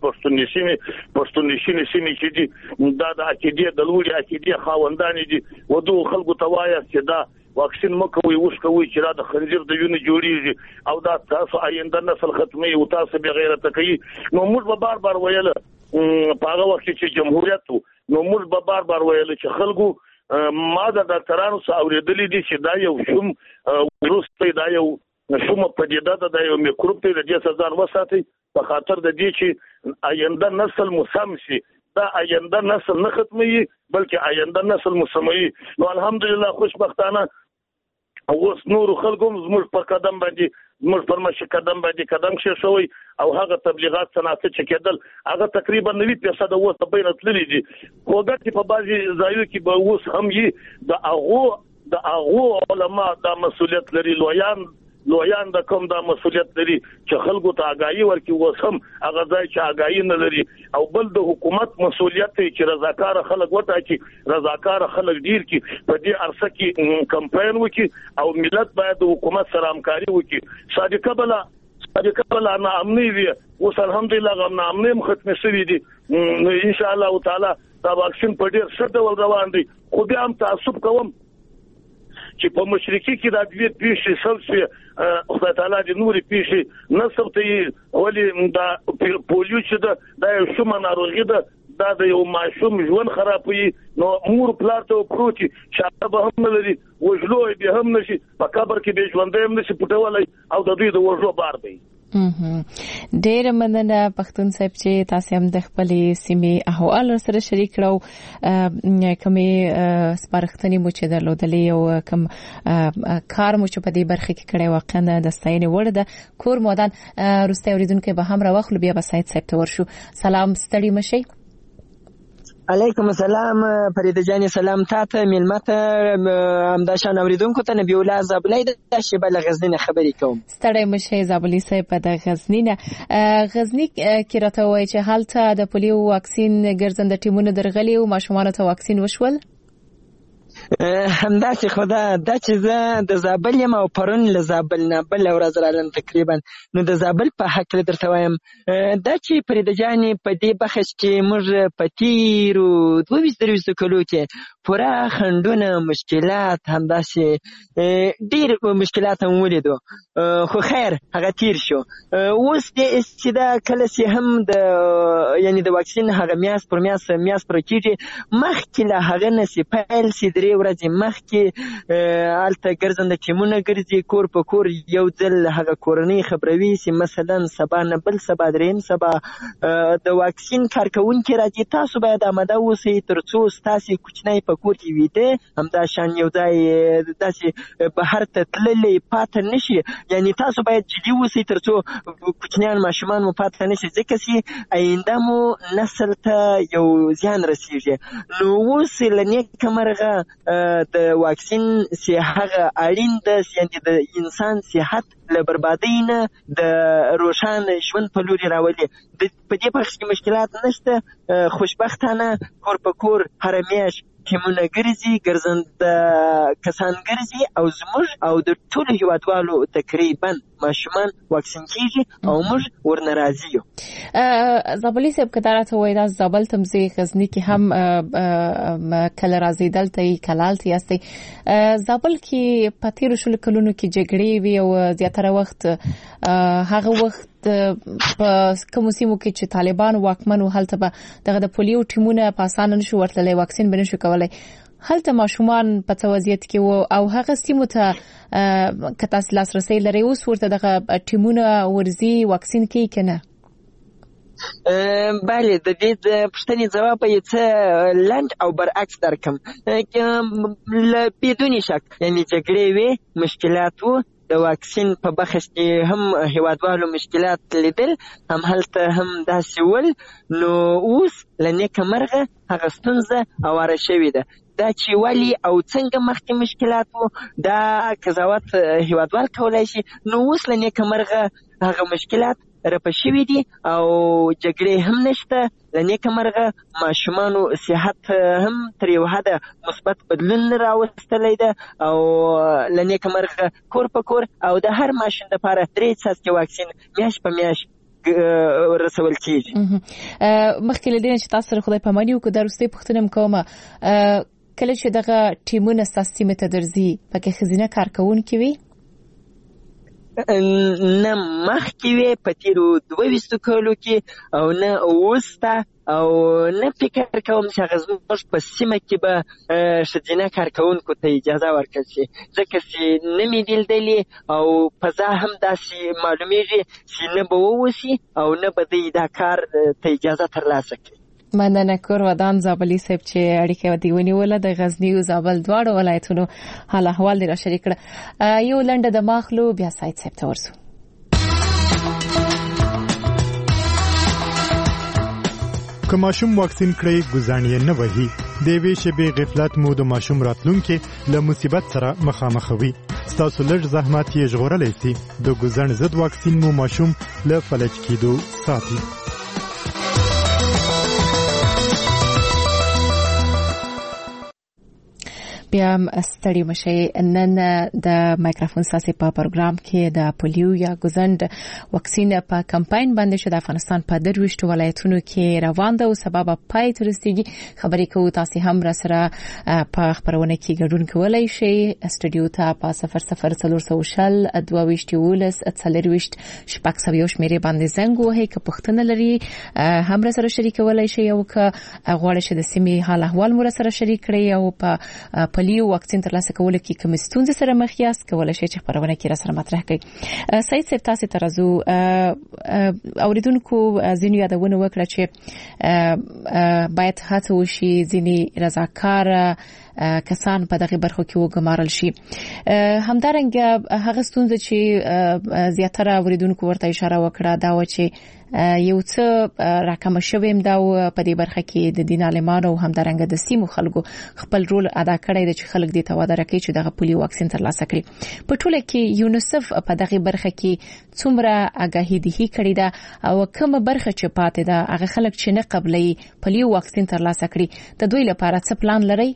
پښتونشي چې دي دا د عقیدې د لوري عقیدې خاوندان دي، ودو خلکو ته وایي چې دا واکسین مکوي اوس کوي چې دا د خنجر د وینې جوړیږي او دا تاسو آینده نسل ختمي او تاسو به غیرت کوي. نو موږ به بار بار ویل په هغه وخت چې جمهوریت نو موږ به بار بار ویل چې خلکو ما د ډاکټرانو څخه اوریدلې دي چې دا یو شوم ویروس دی، دا یو شوم پدیده ده، دا یو میکروب دی، د دې ځان وساتئ په خاطر د دې چې آینده نسل مسم شي، دا آینده نسل نه ختمي بلکې آینده نسل مسمي. نو الحمدلله خوشبختانه اوس نور خلکو زموږ په قدم باندې زموږ پر مشه قدم باندې قدم ښه شوی او هغه تبلیغات صنعت چې کېدل هغه تقریبا 90% اوس بین تللی دي. وګورئ په بعضي ځایو کې به اوس هم یې د هغه علما د مسؤلیت لري، لویان د کوم د مسؤلیت لري چې خلکو ته آگاهي ورکړي، اوس هم هغه ځای چې آگاهي نه لري. او بل د حکومت مسؤلیت دی چې رضاکار خلک وټاکي، رضاکار خلک ډیر کی په دې ارسه کې کمپاین وکړي او ملت باید د حکومت سره همکاري وکړي. صادقه بلا نه امني وي، اوس الحمدلله غو نه امني ختم شوی دي. نو ان شاء الله تعالی دا واکسین په ډیر ښه ډول روان دي. خو بیا هم تعصب کوم چې په مشرقي کې د دې پیښې سلسله خدای تعالی دې نوري پیښې نصب ته ولې دا پولیو چې دا یو شوم ناروغي ده، دا د یو ماشوم ژوند خرابوي. نو مور پلار ته پروتي چې به هم لري وژلو به هم نشي، په قبر کې به ژوند هم نشي پټولای او د دوی د وژلو بار دی. ډېر مننه پښتون صاحب چې تاسو هم د خپل سیمې احوال سره شریک کړو، کومې سپارښتنې مو چې درلودلې او کوم کار مو چې په دې برخه کې کړی واقعا د ستاینې وړ ده. کور مودان روستي اوریدونکو به هم راوخلو، بیا به سید صاحب ته ورشو. سلام، ستړي مشي. علیکم السلام فرید جان، سلام تاته ملمت همداشان اوریدونکو ته نبی الله زابلی د شبل غزنی خبرې کوم. ستړی مشه زابلی صاحب د غزنی کې راته وایي چې هلته د پولیو واکسین ګرځنده ټیمونه درغلي او ماشومان ته واکسین وشول. همداسې خدا دا چې زه د زابل یم او پرون له زابل نه بل ورځ رالم تقریبا. نو د زابل په حق له درته وایم دا چې فرید جان په دې بخش کې موږ په تیرو 22 کلو کې پورا خندونه مشکلات همداسې ډیر مشکلات هم ولیدو، خو خیر هغه تیر شو. اوس د استدا کله چې هم د یعنی د واکسین هغه میاس پر کېږي مخکې له هغه نسی پیل سي درې ورځې مخکې الته ګرځنده ټیمونه ګرځي کور په کور یو ځل هغه کورنۍ خبروي چې مثلا سبا نه بل سبا دریم سبا د واکسین کارکونکي راځي، تاسو باید آماده اوسئ ترڅو ستاسو کوچنی په کور کې ویده همدا شان یو ځای داسې بهر ته تللی پاتې نشي. یعنی تاسو باید جدي اوسئ ترڅو کوچنیان ماشومان مو پاتې نشي، ځکه چې آینده مو نسل ته یو زیان رسیږي. نو اوس له نیکه مرغه د واکسین سي هغه اړین ده چې د انسان صحت له بربادۍ نه د روښانه ژوند په لوري راولي. په دې بخش کې مشکلات نشته، خوشبختانه کور په کور هر میاشت ټیمونه ګرځنده کسان ګرځي او زموږ او د ټولو هیوادوالو تقریبا ماشومان واکسین کیږي او موږ ورنه راضي یو. زابلی صاحب که درته وای دا زابل تمزی غزنی کې هم کله راځي دلته کلالتي هستي. زابل کې پاتیر شول کلونو کې جګړې وی او زیاتره وخت هغه وخت په کوم سیمو کې چې طالبان واکمن او هلته به دغه د پولیو ټیمونه په اسانه نشو ورتللی واکسین بنشو کولای. هلته ماشومان په څه وضعیت کې وو او هغه سیمو ته که تاسو لاسرسي لرئ اوس ورته دغه ټیمونه ورزي واکسین کوي که نه؟ بله د دې د پوښتنې جواب یې څه لنډ او برعکس درکم. بدون شک یعنی جګړې وې، مشکلات وو، د واکسین په بخش کې هم هیوادوالو مشکلات لیدل، هم هلته هم داسې ول. نو اوس له نیکه مرغه هغه ستونزه اواره شوې ده. دا چې ولې او څنګه مخکې مشکلات وو دا قضاوت هیوادوال کولی شي. نو اوس له نیکه مرغه هغه مشکلات رپه شوي دي او جګړې هم نشته. له نیکه مرغه ماشومانو صحت هم تر یو حده مثبت بدلون راوستلی ده او له نیکه مرغه کور په کور او د هر ماشوم لپاره 3 څاڅکي واکسین میاشت په میاشت رسول کیږي. مخکې له دې چې تاسو سره خدای پاماني وکړو دا وروستۍ پوښتنه م کومه، کله چې دغه ټیمونه ستاسو سیمې ته درځي پکې ښځینه کارکوونکې وي؟ نه مخکې وې په تیرو 22 کالو کې او نه اوس ته، او نه فکر کوم چې هغه زموږ په سیمه کې به ښځینه کارکوونکو ته اجازه ورکړل شي، ځکه چې نه مې لیدلې او فضا هم داسې معلومیږي چې نه به ووسي او نه به دوی دا کار ته اجازه ترلاسه کړي. مننه کور ودان زابلی صاحب چې اړیکه ودی ونیوله د غزنی او زابل دواړو ولایتونو حال احوال را شریک کړ. یو لنډه د ماخلو بیا سایت صاحب ته ورسو. که ماشوم واکسین کړی ګزانې نه وهي د وی شبي غفلت مو د ماشوم راتلونکي له مصیبت سره مخامخوي. تاسو لږ زحمت یې ژغورلی سي. د ګزن ضد واکسین مو ماشوم له فلج کېدو ساتي. بیا ستړي مشي. نن د مایکروفون ساسي په پروګرام کې د پولیو یا ګزند واکسین په کمپاین باندې چې د افغانستان په 23 ولایتونو کې روان ده او سبب پای ته رسیدي خبرې کوو. تاسو هم را سره په خبرونه کې ګډون کولای شئ. استودیو ته په 0040 22 40 شپږ سوي شمیرې باندې زنګ وهئ که پوښتنه لري هم را سره شریکولای شئ او که غواړئ چې د سیمې حال احوال مو را سره شریک کړئ او په پولیو واکسین ترلاسه کول کې کوم ستونزې سره مخ یاست کولای شئ چې خبرونه کې را سره مطرح کړئ. سعید صاحب تاسو ته راځو. اوریدونکو ځینې یادونه وکړه چې باید هڅه وشي ځینې رضاکار کسان په دغه برخو کې وګمارل شي. همدارنګه هغه ستونزه چې زیاتره اوریدونکو ورته اشاره وکړه دا و چې یو څه راکم شویم دا په دې برخه کې د دین عالمانو همدارنګه د سیمو خلکو خپل رول ادا کړی دی چې خلک دې ته وعده راکړي چې دغه پولیو واکسین ترلاسه کړي. په ټوله کې یونیسف په دغه برخه کې څومره آگاهي دهي کړې ده او کومه برخه چې پاتې ده هغه خلک چې نه قبلې پولیو واکسین ترلاسه کړي د دوی لپاره څه پلان لري؟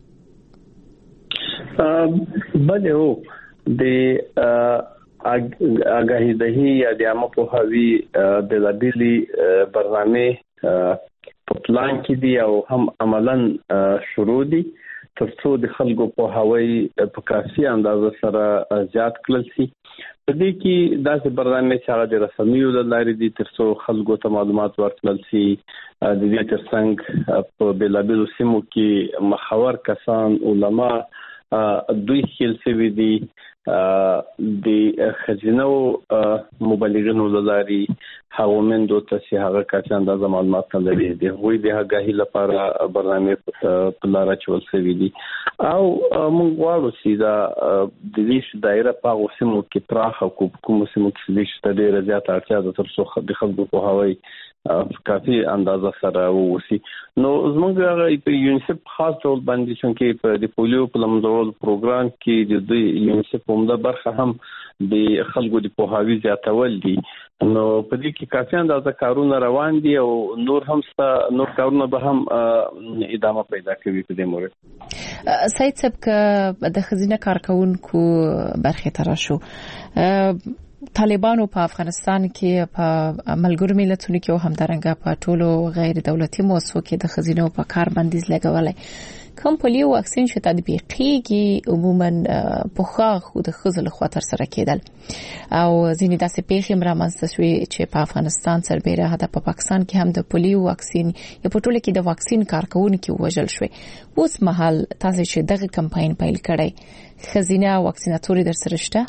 بله او د آگاهی دهی یا د عامه پوهاوی د لابلی برنامه په پلان کې دی او هم عملاً شروع دي ترڅو د خلکو پوهاوی په کافي اندازه سره زیات کړل شي. په دې کې داسې برنامه چې هغه د رسنیو د لارې دي ترڅو خلکو ته معلومات ورکړل شي. د دې ترڅنګ په بلابلو سیمو کې مخاور کسان علما دوی خپل سوي دي د خزینو مبلغینو لاري هغه مندو ته چې هغه کسان د معلومات لري دي وي د هغه لپاره برنامه په لار چول سوي دي او موږ غواړو چې دا د دې دایره په اوسمو کې پراخه کوم سیمو کې چې ډېر زیات اړتیا ده ترڅو د خلکو په هواي کافي اندازه سره ووسی. نو زموږ په یونیسف خاص ډول باندې چې په د پولیو په لمزول پروګرام کې د یونیسف په برخه هم د خلکو د پوهاوی زیاتول دي. نو په دې کې کافي اندازه کارونه روان دي او نور کارونه به هم ادامه پیدا کوي په دې مورد. سعید صاحب که د خزینه کارکونکو برخه تر شو طالبانو په افغانستان کې په ملګرو ملتونو کې او همدارنګه په ټولو غیر دولتي مؤسسو کې د خزینو په کار بندیز لګولای کوم پولیو واکسین چې تطبیقيږي عموما پوخا خو د خزل خوا تر سره کېدل او ځینې داسې پیښې رامنځته شوې چې په افغانستان سربېره حتی په پاکستان کې هم د پولیو واکسین یا په ټوله کې د واکسین کارکونکو وژل شوې. اوس مهال تاسو چې دغه کمپاین پیل کړی خزینه واکسیناتوري در سره شته؟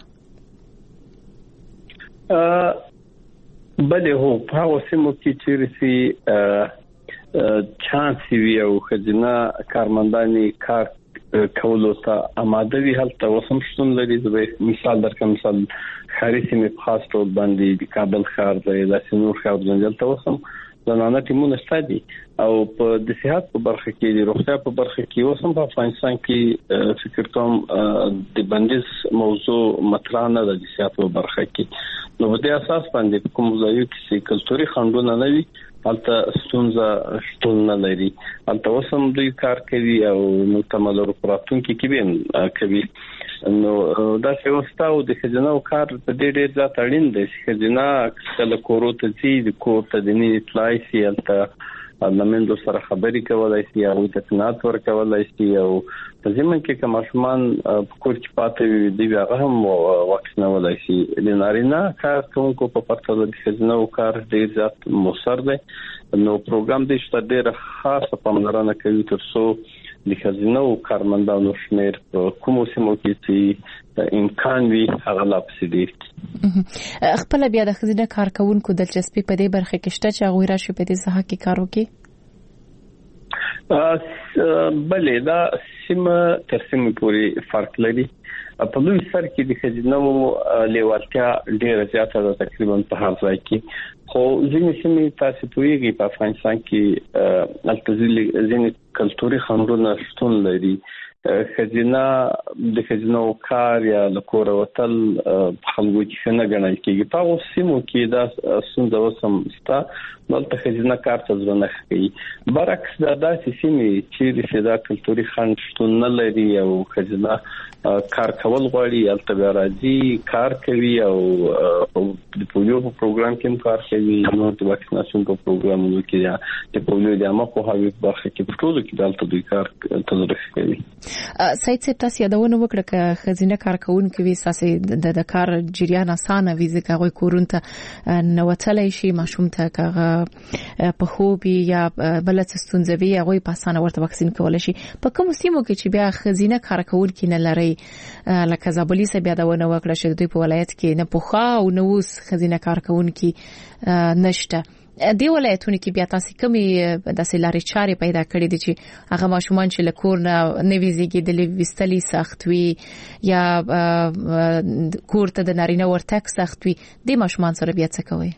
بله هو په وسیمو کې چې چانس وی او خزینه کارمندانی کار کولو ته آماده وي هلته وسم شتون لري. د مثال درکم مثال خاري سیمه خاص ټول باندې د کابل ښار د لاسنور ښار ځنګل ته وسم زنانه ټیمونه ستادي او په د صحت په برخه کې د روغتیا په برخه کې وسم په افغانستان کې فکر کوم د بندیز موضوع مطرح نه د صحت په برخه کې. نو په دې اساس باندې کوم ځایو کې کلتوري خنډونه نه وي البته ستونزه شتون نه لري. البته وسم دوی کار کوي او نو تملور پراتونکو کې به کوي. نو دا څه وستاو د خزینه او کار په دې ډېر ځات اړین دي. خزینه کله کوروته چې د کوټه د نه اطلاع سي البته لمندو سره خبرې کولای شي او تکنات ورکولای شي او په ځمن کې کوم ماشومان په کور کې پاتې دی هغه هم واکسین ولای شي. د نارینه کار کوونکو په پرتله د خزینه او کار ډېر ځات موثر دی. نو پروګرام دې شته ډېر خاصه پاملرنه کوي ترڅو د خزینه او کارمندانو شمیر په کومو سیمو کې چې امکان وي هغه لا پسې ډېر. خپل بیا د خزینه کارکونکو دلچسپي په دې برخه کې شته چې هغه راشي په دې ځای کې کار وکړي؟ بله دا سیمه تر سیمه پورې فرق لري. په لوی سر کې د خزینه لیوالتیا ډېر زیاته ده تقریبا په هر ځای کې. خو ځینې سیمې تاسو پوهیږئ په افغانستان کې البته ځینې کلتوري خنډونه شتون لري. خزینه د خزینه او کار یا لکور وتل خلکو چې نه غنل کېږي. په سیمو کې دا څنګه وسم ستا دلته خزینه کار ته ځونه کوي. برعکس دا داسې سیمې چې دا کلتوري خنډ شتون نه لري او خزینه کار کول غواړي البته راځي کار کوي او د پولیو په پروګرام کې کار کوي. نو د واکسیناسیون په پروګرامونو کې د پولیو د عامه په هغه برخه کې په ټولو کې دلته دوی کار تدریس کوي. سید صاحب تاسو یادونه وکړه چې خزینه کارکونکو وي اساسي د کار جریان اسانه وي ځکه هغه کورونته نوتلای شي ماشوم ته کاغه په خوبي یا بلڅ ستونزوي هغه په اسانه ورته واکسین کول شي. په کوم سیمو کې چې بیا خزینه کارکونکو نه لري لکه زابلی سه بیا دا ونه وکړه چې دوی په ولایت کې نه پوخا او نو اوس خزینه کارکونکو نشته. دی ولایتونه کې بیا تاسو کومي داسې لارې چارې پیدا کړې دي چې هغه ماشومان چې له کور نه نویزيږي د وستلي سخت وي یا کور ته د نارینه ورتک سخت وي د ماشومان سره بیا څه کوي؟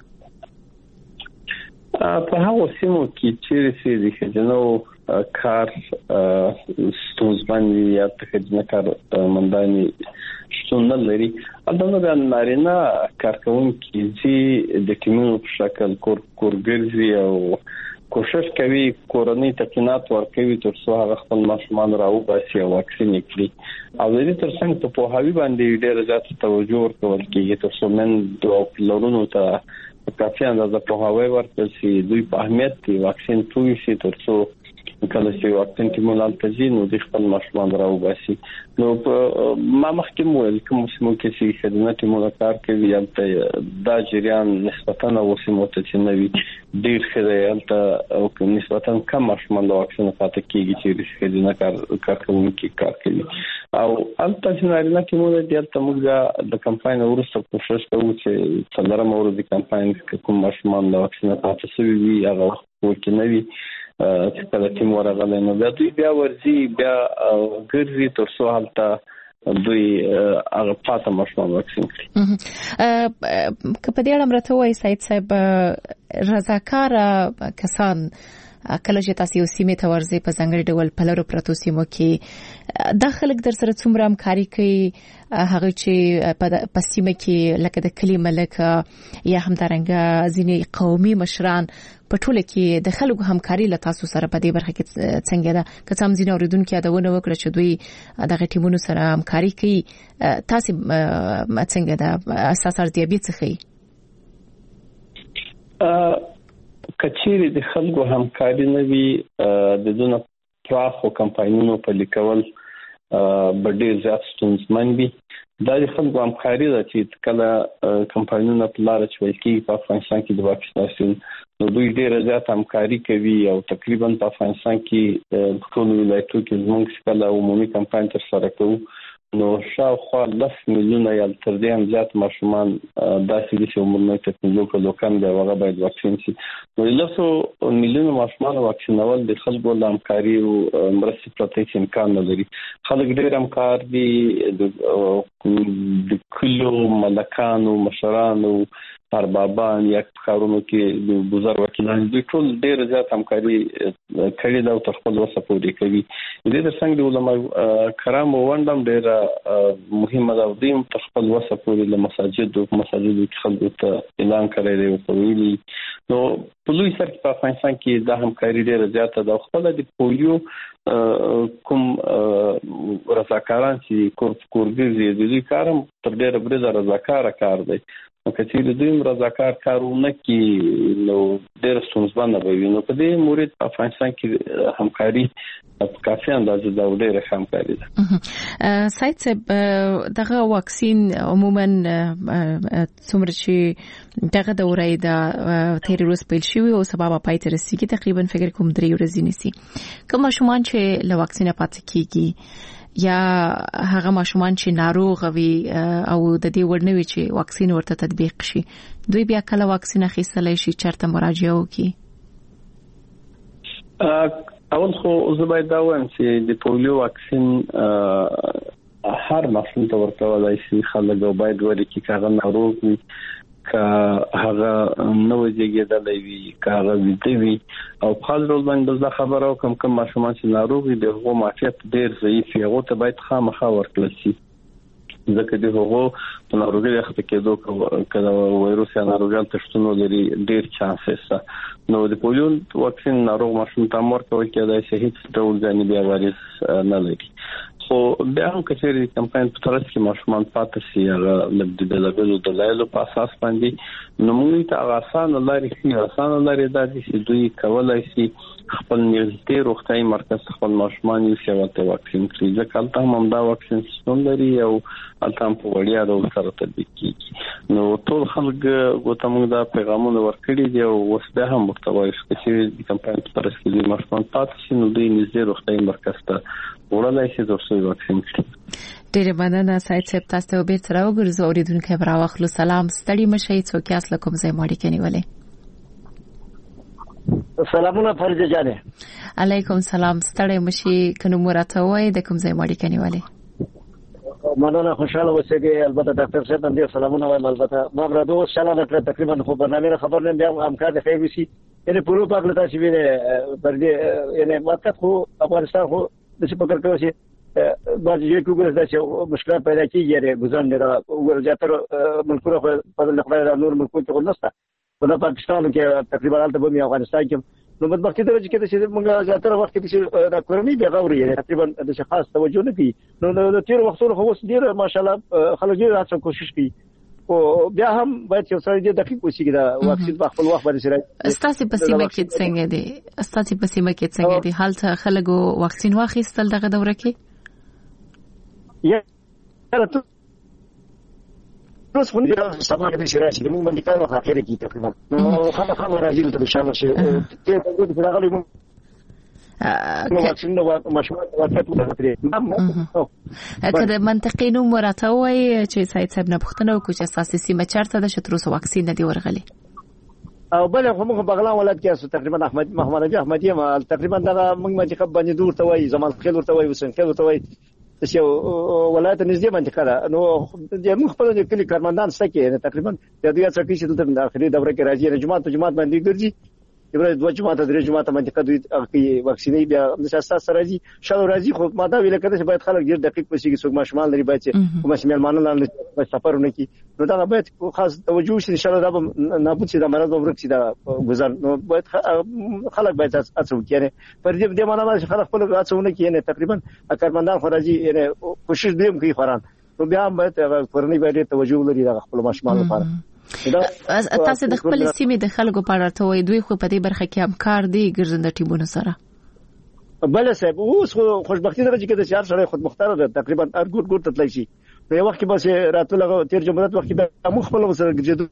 په هغه سیمو کې چې د خزینه کار ستونزمن یا خزینه کار منداني شتون نه لري. البته د نارینه کارکونکو چې د کیمونو په شکل کورګرځي او کوشش کوي کورنۍ تکنات ورکوي ترڅو هغه خپل ماشومان راوباسي او واکسین کړي. او د دې ترڅنګ په پوهاوی باندې ډېر زیات توجه ورکول کیږي ترڅو من د پلرونو ته په کافي اندازه پوهاوی ورکړي چې دوی په اهمیت کې واکسین توي شي ترڅو کله چې واکسین کې مولال تزین او د خپل ماشومان راوباسي. نو ما مخکې مول کوم سمو کې چې خدمات مولکار کوي البته دا جریان نسبتاً او سمو ته چې نوي ډیر خدایالته او نسبتاً کم ماشومان د واکسین پاتې کیږي چې خدمات کارکونکو کار کوي. او البته چې نارینه کې مول د البته موږ د کمپاین ورسته کوشش کوو چې څلورم ورځ د کمپاین کوم ماشومان د واکسین پاتې شوی وي هغه ورکې نوي چې کله چې مورغله نو بیا ورځي بیا ګرځي ترڅو حالته دوی هغه پاتې ماشومان واکسین کړي. که په دې اړه مرته وایي سید صاحب رضاکار کسان کله چې تاسو یو سیمه ته ورځي په ځنګړي ډول په لورو پروتو سیمو کې د خلک در سره څومره همکاري کوي هغه چې په سیمه کې لکه د کلی ملک یا همدارنګه ځینې قومي مشران په ټوله کې د خلکو همکاري له تاسو سره په دې برخه کې څنګه ده؟ که څم ځینې اوریدونکو یادونه وکړه چې دوی دغه ټیمونو سره همکاري کوي تاسو څنګه ده اساس ارزیابي څه کوي؟ کچېری د خلکو همکاري نه وي د دونه پراخو کمپاینونو په لیکول ډېر زیات ستونزمن دي. دا د خلکو همکاري ده چې کله کمپاینونه په لار چوي کې په افغانستان کې د واکسیناسیون نو دوی ډېر زیات همکاري کوي او تقریبا په افغانستان کې ټول ولایتونو کې زموږ کله عمومي کمپاین تر سره کوو نو شاوخوا 10 میلیونه یا تر دې هم زیات ماشومان داسې دي چې عمرونه تکمیلو کولو کم دی هغه باید واکسین شي. نو 10 میلیونه ماشومان واکسینول د خلکو له همکاري او مرستې پرته امکان نه لري. خلک ډېر همکار دي د کلو ملکانو مشرانو اربابان یا کارونو کې د بزرګ وکیلان دوی ټول ډېر زیات همکاري کوي دا تر خپل وسه پورې کوي. د دې څنګه د علماء کرام وندم ډېر مهمه ده د تر خپل وسه پورې له مساجد کې خلکو ته اعلان کړی دی او ویلي نو په لوی سر په افغانستان کې د همکاري ډېر زیاته ده. خپل د پولیو کوم رضاکاران چې کورګزي د دې کارم تر ډېر برزه رضاکار کار دی نو کچې د دوی رضاکار کارونه کې نو ډېر ستونزمن وي. نو په دې مورید په افغانستان کې همکاري په کافي اندازه دا ډېر همکاري ده. سید صاحب دغه واکسین عموما څومره چې دغه دوره د تیر روز پیل شوی او سبب پای ته رسیدي تقریبا فکر کوم 3 ورځې نسی کوم ماشومان چې له واکسینه پاتې کیږي یا هغه ماشومان چې ناروغ وي او د دې ورنوي چې واکسین ورته تطبیق شي دوی بیا کله واکسین اخیستلای شي چرته مراجعه وکړي؟ اول خو زه باید دا وایم چې د پولیو واکسین هر ماشوم ته ورکولای شي خلک باید ورکړي چې هغه ناروغ وي که هغه نو زیږیدلی وي که هغه ویده وي او په خاص ډول باندې دا خبره وکم کوم ماشومان چې ناروغ دي دغه معافیت ډېر ضعیف وي هغه ته باید خامخا ورکړل شي ځکه دغه په ناروغي وخت کې کله وایروس یا ناروغان تشتونو لري ډېر چانسز نو د پولیو واکسین ناروغ ماشوم ته ورکول کېدای شي هیڅ ډول جانبي عوارض نه لري. خو بیا هم کچېری کمپاین په ترڅ کې ماشومان پاتې شي هغه د بلابلو دلایلو په اساس باندې نو موږ ته آسان لارې د دې چې دوی کولای شي خپل نږدې روغتيایي مرکز خپل ماشومان یې شوته واکسین کړي ځکه هم دا واکسین سیستم لري او البته په وړیا ډول سره تطبیق کیږي. نو ټول خلک ګوته موږ دا پیغامونه ورکړي دي او اوس به هم محتوای چې د کمپاین په ترڅ کې ماشومان پاتې شي نو دوی نږدې روغتيایي مرکز ته ورلای شي ترڅو واکسین کړي. ډېر مننه سید صاحب تاسو ته بیرته راوګرځو اوریدونکو براوخلو سلام ستړي مشي څوک یاس لکم زې ماړي کنيولې سلامونه فرزه جانه علیکم سلام ستړي مشي کنو مرته وای د کوم ځای ماړي کنيولې مننه خوشاله اوسئ البته ډاکټر صاحب باندې سلامونه وایم البته ما غواړم اوس شاله تقریبا خو برنامه خبر نه بیا همکار د خیر وسی یعنی پورو پاک لتا چې ویني پر دې یعنی ماته خو افغانستان خو د څه فکر کوي چې باندې یو کوګر د چې مشکلات پیدا کیږي ګزار نه ورځاتره ملکونه په خپل نور ملکونه ته ولسته په پاکستان کې تقریبا حالت به افغانستان کې نو بدبختي د وجه کې چې موږ زیاتره وخت کې د کورنۍ به غوړي یعنی تقریبا د خاص توجه نه کوي نو د تیر وختونو خو اوس ډیر ماشاءالله خلک ډیر هڅه کوشش کوي او بیا هم باید چې سره دې دقیق وشي دا واکسین په خپل وخت باندې سره استاسي پسیمه کې څنګه دي استاسي پسیمه کې څنګه دي حالت خلکو واکسین واخیستل دغه دوره کې یا ته اوس ونی سبا کې شي راشي موږ باندې کار وکړو اخر کې تقریبا نو خامخا راځي ته شامل شي ته د راغلي نو واکسین نو مشروع ورته کله منطقي نو مرته وای چې سید صاحب نه پښتنه وکړي چې اساسي سیمه چارته د شتروس واکسین نه دی ورغلي او بل هم بغلان ولایت کې تقریبا محمد احمدی تقریبا دا موږ منطقه باندې دور ته وای زمان خیل ورته وای وسن خیل ورته وای چې ولایت نږدې منطقه ده نو د موږ په دې کلی کارمندان سکه تقریبا د دوی څخه چې د اخري دوره کې راځي جماعت باندې ګرځي یبره دوه جماعت درې جماعت منطقه دوی واکسینې بیا د اساس راځي شاو راځي خو ماده ویل کړه چې باید خلک ډیر دقیق پسې کې څوک ماشومان لري باید چې کوم مېلمانه لاندې سفرونه کوي نو دا باید خاص توجه شي ان شاء الله دا نه پوښي دا مرز ورک شي دا گزار نو باید خلک باید اڅو کړي پر دې معنا چې خلک خپل اڅونه کوي تقریبا کارمندان خو راځي یعنی کوشش دیم کوي خوران نو بیا باید کورنۍ باید توجه لري دا خپل ماشومان لپاره تاسو د خپل سیمې د خلکو په اړه ته وای دوی خو په دې برخه کې همکار دي ګرځنده ټیمونو سره بل صاحب اوس خوشبختی درجه کې د شهر سره خود مختار ده تقریبا هر ګور ته تللی شي په یو وخت کې بس راتلغه تیر جمهوریت وخت کې مخ خپل سره ګرځېدو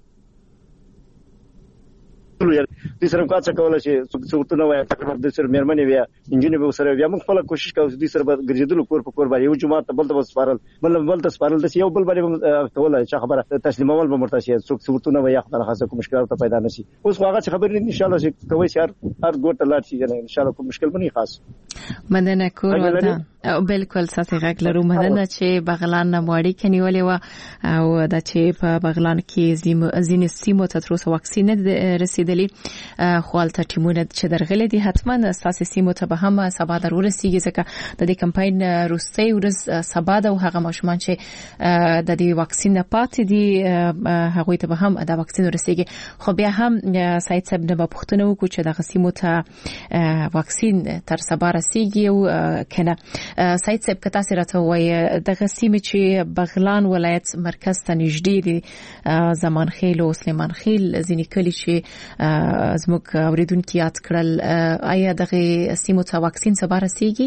د سره کار څه کولای شي څوکتونه وای تقریبا د سره مېرمنې بیا انجینر به سره بیا موږ خپل کوشش کوو د سره ګرځېدل کور په کور باندې یو جمعه ته بل ته سپارل بل ته سپارل د یو بل باندې کولای چې خبره تسلیمول به مرتشي څوکتونه وای خپل خاصه کوم مشکلات ته پیدا نشي اوس هغه خبرې ان شاء الله چې کوي شهر هر ګور ته لاړ شي ان شاء الله کوم مشکل بني خاص مننه کور ودا بالکل ساتي غږ لرو مننه چې بغلان نه مواړی کنيولې و او د چې په بغلان کې زین سیمو ته تر اوسه واکسین رسیدلی خپل ټیمونه چې درغلي دي حتما اساسي سیمو ته به هم سبا ضروري سیږي ځکه د دې کمپاین روسي ورځ سبا د هغه ماشومان چې د دې واکسین نه پاتې دي هغه ته به هم د واکسین رسیږي خو بیا هم سید صاحب نه پوښتنه وکړو چې د سیمو ته واکسین تر سبا رسیږي او کنه سید صاحب کته سره ته وای د سیمه چې بغلان ولایت مرکز ته نږدې دي زمانخیل او سلیمان خیل ځینې کلی چې زموږ اوریدونکو یاد کړل آیا دغه سیمو ته واکسین سبا رسیږي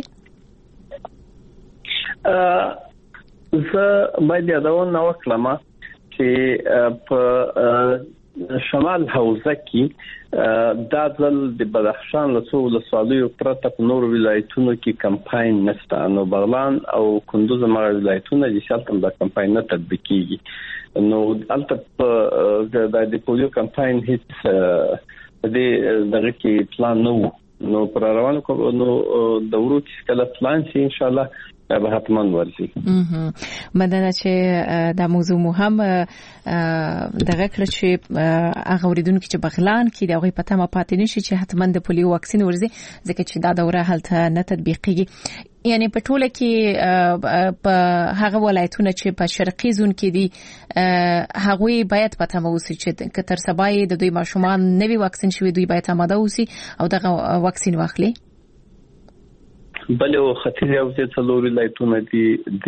زه باید یادونه نو کلمه چې په شمال حوزه کې دا ځل د بدخشان له څو ولسوالیو پرته په نور ولایتونو کې کمپاین نشته نو بغلان او کندوز مغرب ولایتونه چې شالتم دا کمپاین نه تطبیقيږي نو البته د پولیو کمپاین هیڅ دغه کې پلان نو پر روانو نو د ورو کله پلان شي ان شاء الله به حتما ورسي مدنه چې د موضوع مهم دغه کړ چې هغه اوریدونکو چې بغلان کې دغه پته ما پاتې نشي چې حتما د پولیو واکسین ورزي ځکه چې دا دوره هلته نه تطبیقيږي یعنی په ټوله کې په هغه ولایتونه چې په شرقي زون کې دي هغه باید پته مو وسی چې تر سبا د دوی ماشومان نوي واکسین شوي دوی باید آماده وسی او دغه واکسین واخلي بل او ختیځ او څلور ولایتونه دي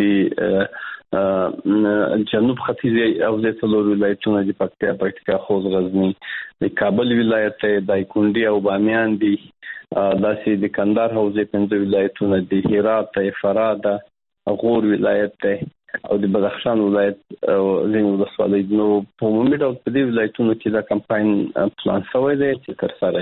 د جنوب ختیځ او څلور ولایتونه دي پکتیا خوست غزنی د کابل ولایت د دایکندي او بامیان دي داسې د کندهار حوزه پنځه ولایتونه دي هرات فراد غور ولایت او د بدخشان ولایت زین ولسوالۍ نو په عمومي ډول په دې ولایتونو کې دا کمپاین پلان شوی دی چې تر سره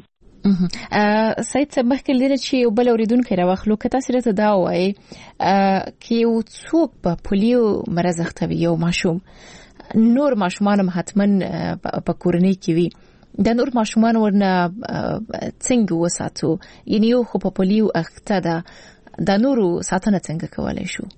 سید صاحب مخکې لري چې یو بل اوریدونکو راوخلو که تاسو راته دا وایي چې یو څوک په پولیو مرض اخته یو ماشوم نور ماشومان هم حتما په کورنۍ کې وي د نور ماشومان ورنه څنګه وساتو یعنی یو خو په پولیو اخته ده د نورو ساتنه څنګه کولای شو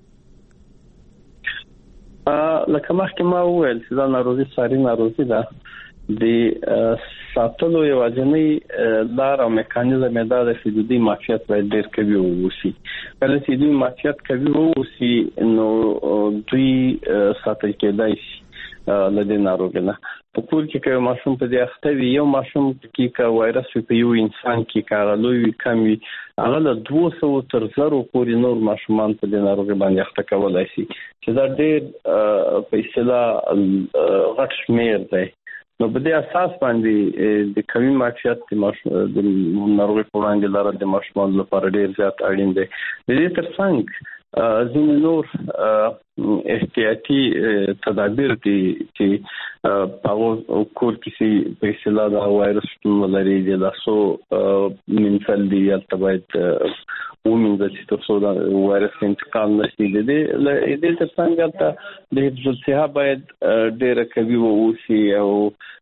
لکه مخکې ما وویل چې دا ناروغي ساري ناروغي ده د ساتلو یو ځنی لار او میکانیزم دا د فیدی مافیات باید ډیر کوي ووسی کله چې دوی مافیات کوي ووسی نو دوی ساتل کېدای شي لدې ناروغنه په کور کې کوم ماشوم په دې اخته وي یو ماشوم کې کا وایرس په یو انسان کې کارلوي کمی هغه له 200 تر 0 پورې نور ماشومان په دې ناروغي باندې اخته کولای شي چې دا ډېر په اصطلاح غټ شمیر دی نو په دې اساس باندې د کوي ماکسیات د ناروغي په وړاندې لاره د ماشومان لپاره ډېر زیات اړین دی د دې ترڅنګ ځینې نور احتیاطي تدابیر دي چې په کور کې په اصطلاح د وایرس ولري د لاسو منفل دي یا باید ومنځ چې تاسو دا وایرس انتقال نشي د دې ترڅنګ د حفظ الصحه باید ډېر کوي ووسی او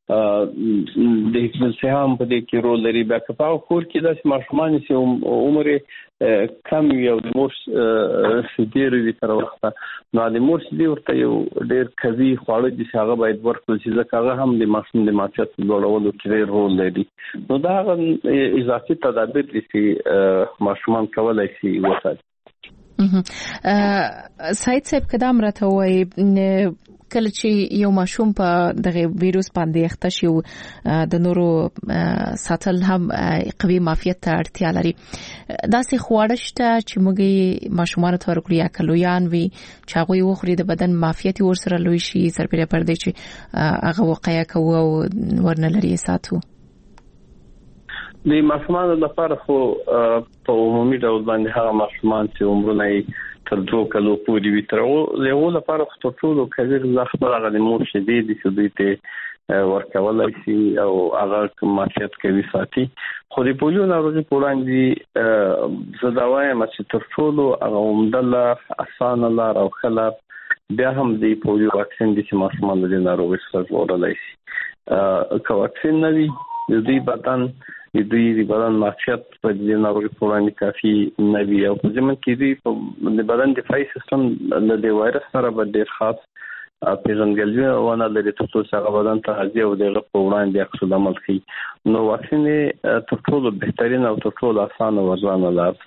د حفظ الصحه په دې کې رول لري بیا که په کور کې د ماشومان چې عمر کم یو د مور سیدیر دي تر وخته نو د مور سیدیر ورته یو ډېر کوي خواړه چې هغه باید ورکړل شي ځکه هغه هم د ماشوم د ماچت لوړولو کې رول لري نو دا اضافي تدابیر دي چې ماشومان کولای شي وساتي سید صاحب کدام راته وای کله چې یو ماشوم په دغه ویروس باندې اخته شي د نورو ساتل هم قوي معافیت ته اړتیا لري داسې خواړه شته چې موږ ماشومان ته ورکړو یا کلویان وي چې هغه وخوري د بدن معافیت ورسره لوي شي سرپیره پردې چې هغه وقایه کوي او ورنه لري ساتو د ماشومانو لپاره خو په عمومي ډول باندې هغه ماشومان چې عمرونه تر 2 کلو پورې وي تر یو لپاره خو ټول کبیر زخم راغلي مور شدید چې دوی ته ورکول شي او هغه ماشيت کوي ساتي خو د پولیو ناروغي په وړاندې زداوایم چې تر ټولو هغه عمدله اسانه لار او خلک بیا هم د پولیو واکسین د ماشومان د ناروغي سره ورلای شي که واکسین نه وي د دوی بدن ماشيت په دې ناروغي په وړاندې کافي نه وي او په ځمن کې دوی د بدن دفاعي سیستم د وایرس سره به ډېر خاص پیژندګلوي ونه لري ترڅو هغه بدن ته حاضر او دغه په وړاندې عکس العمل کوي نو واکسین تر ټولو بهترین او تر ټولو اسانه ورزانه لار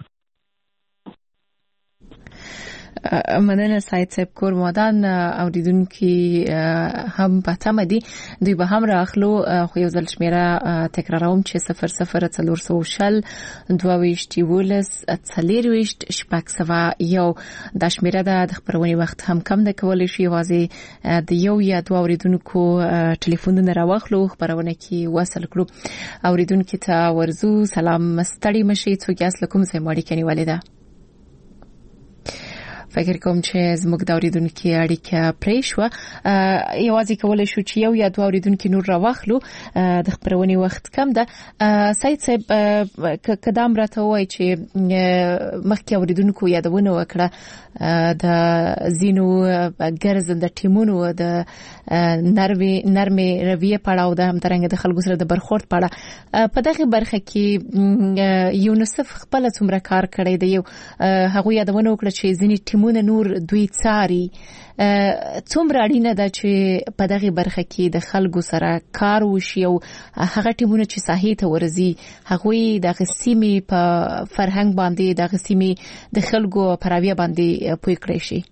مننه سید صاحب کور مودان اوریدونکو هم پاتمه دي دوی به هم راخلو خو یو ځل شمیره تکراروم چې 00 22 ولس 40 شپږ سوا یو د شمیره د خبرونې وخت هم کم د کولای شي وازي د یو یا دوه اوریدونکو ټلیفونونه راوخلو خبرونه کې وصل کړو اوریدونکو ته ورزو سلام مستړی مشي څوک اصل کوم ځای ماړي کني والده فکر کوم چې زموږ د اوریدونکو اړیکه پرې شو یوازې کولای شو چې یو یا دوه اوریدونکو نور راوخلو د خبرونې وخت کم ده سید صاحب کدام راته وای چې مخکې اوریدونکو یادونه وکړه د زینو ګرځنده ټیمونو د نرمه رویه پړاو د همدارنګه د خلکو سره د برخورد پړه په دغه برخه کې یونیسف خپل څومره کار کړی دی هغه یادونه وکړه چې ځینې مون نور دوی څاري څومره اړینه ده چې په دغه برخه کې د خلکو سره کار وشي او هغه ټیمونه چې ساحې ته ورزي هغه د سیمې په فرهنګ باندې د سیمې د خلکو پراوی باندې پوي کړی شي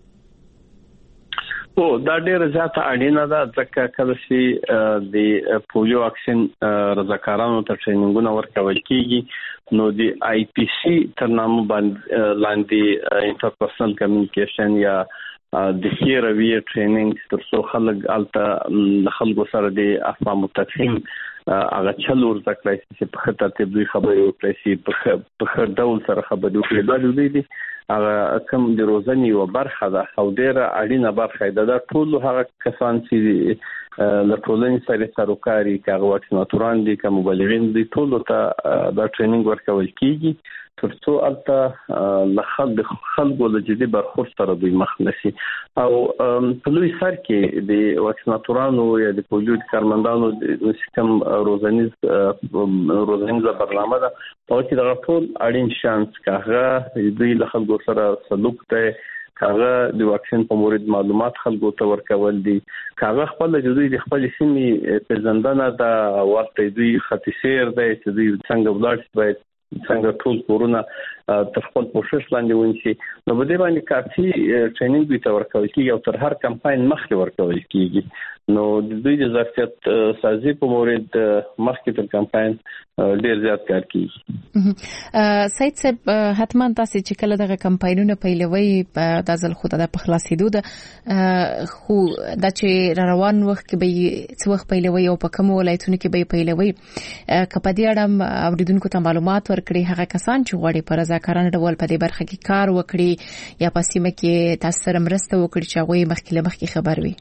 دا ډېر زیات اړینه ده ځکه کله چې د پولیو واکسین رضاکارانو ته ټریننګونه ورکول کیږي نو د آی پی سی تر نامه باندې لاندې انټرپرسنل کمیونیکیشن یا د سیروي ټریننګ ترڅو خلک الته خلکو سره د افهام او تفهیم هغه چلور ځکړای چې په خطر ته دوی خبرې وکړي چې په خر ډول سره خبرې وکړي دا دوی دي هغه کوم د روزنی او برخه ده او ډیره اړینه برخه ده د ټول هغه کسان چې د ټولنې سره سروکاري کاغه واکسیناتوران دي کوم مبلغین دي ټول ته دا ټریننګ ورکول کیږي ترڅو البته د خلکو د جدي برخورد سره دوی مخ نشي او په لوی سر کې د واکسیناتورانو یا د پولیو کارمندانو د سیستم روزنیز برنامه ده او چې دا ټول اړین شانس کاغه دوی له خلکو سره سلوک ته کاغه د واکسین په مورید معلومات خلکو ته ورکول دي کاغه خپل جدي د خپل سیمې پیژندنه دا ورته دوی خطیسیر دی چې دوی څنګه ولاړ باید څنګه ټول کورونه تر خپل پوښښ لاندې ونشي نو په دې باندې کافي ټریننګ به تور کوي کیږي او تر هر کمپاین مخکې ورکول کیږي نو د دوی د ظرفیت سازي په مورید مخکې تر کمپاین ډیر زیات کار کوي سید صاحب حتما تاسو چې کله دغه کمپاینونه پیلوي د ځل خود د پخلاصېدو د خو د چې روان وخت کې به څو وخت پیلوي او په کوم ولایتونو کې به پیلوي کپدی اړم اوریدونکو ته معلومات ورکړي هغه کسان چې غواړي پر ځکارانه ډول په دې برخه کې کار وکړي یا په سیمه کې تاسو سره مرسته وکړي چې هغه مخکې خبر وي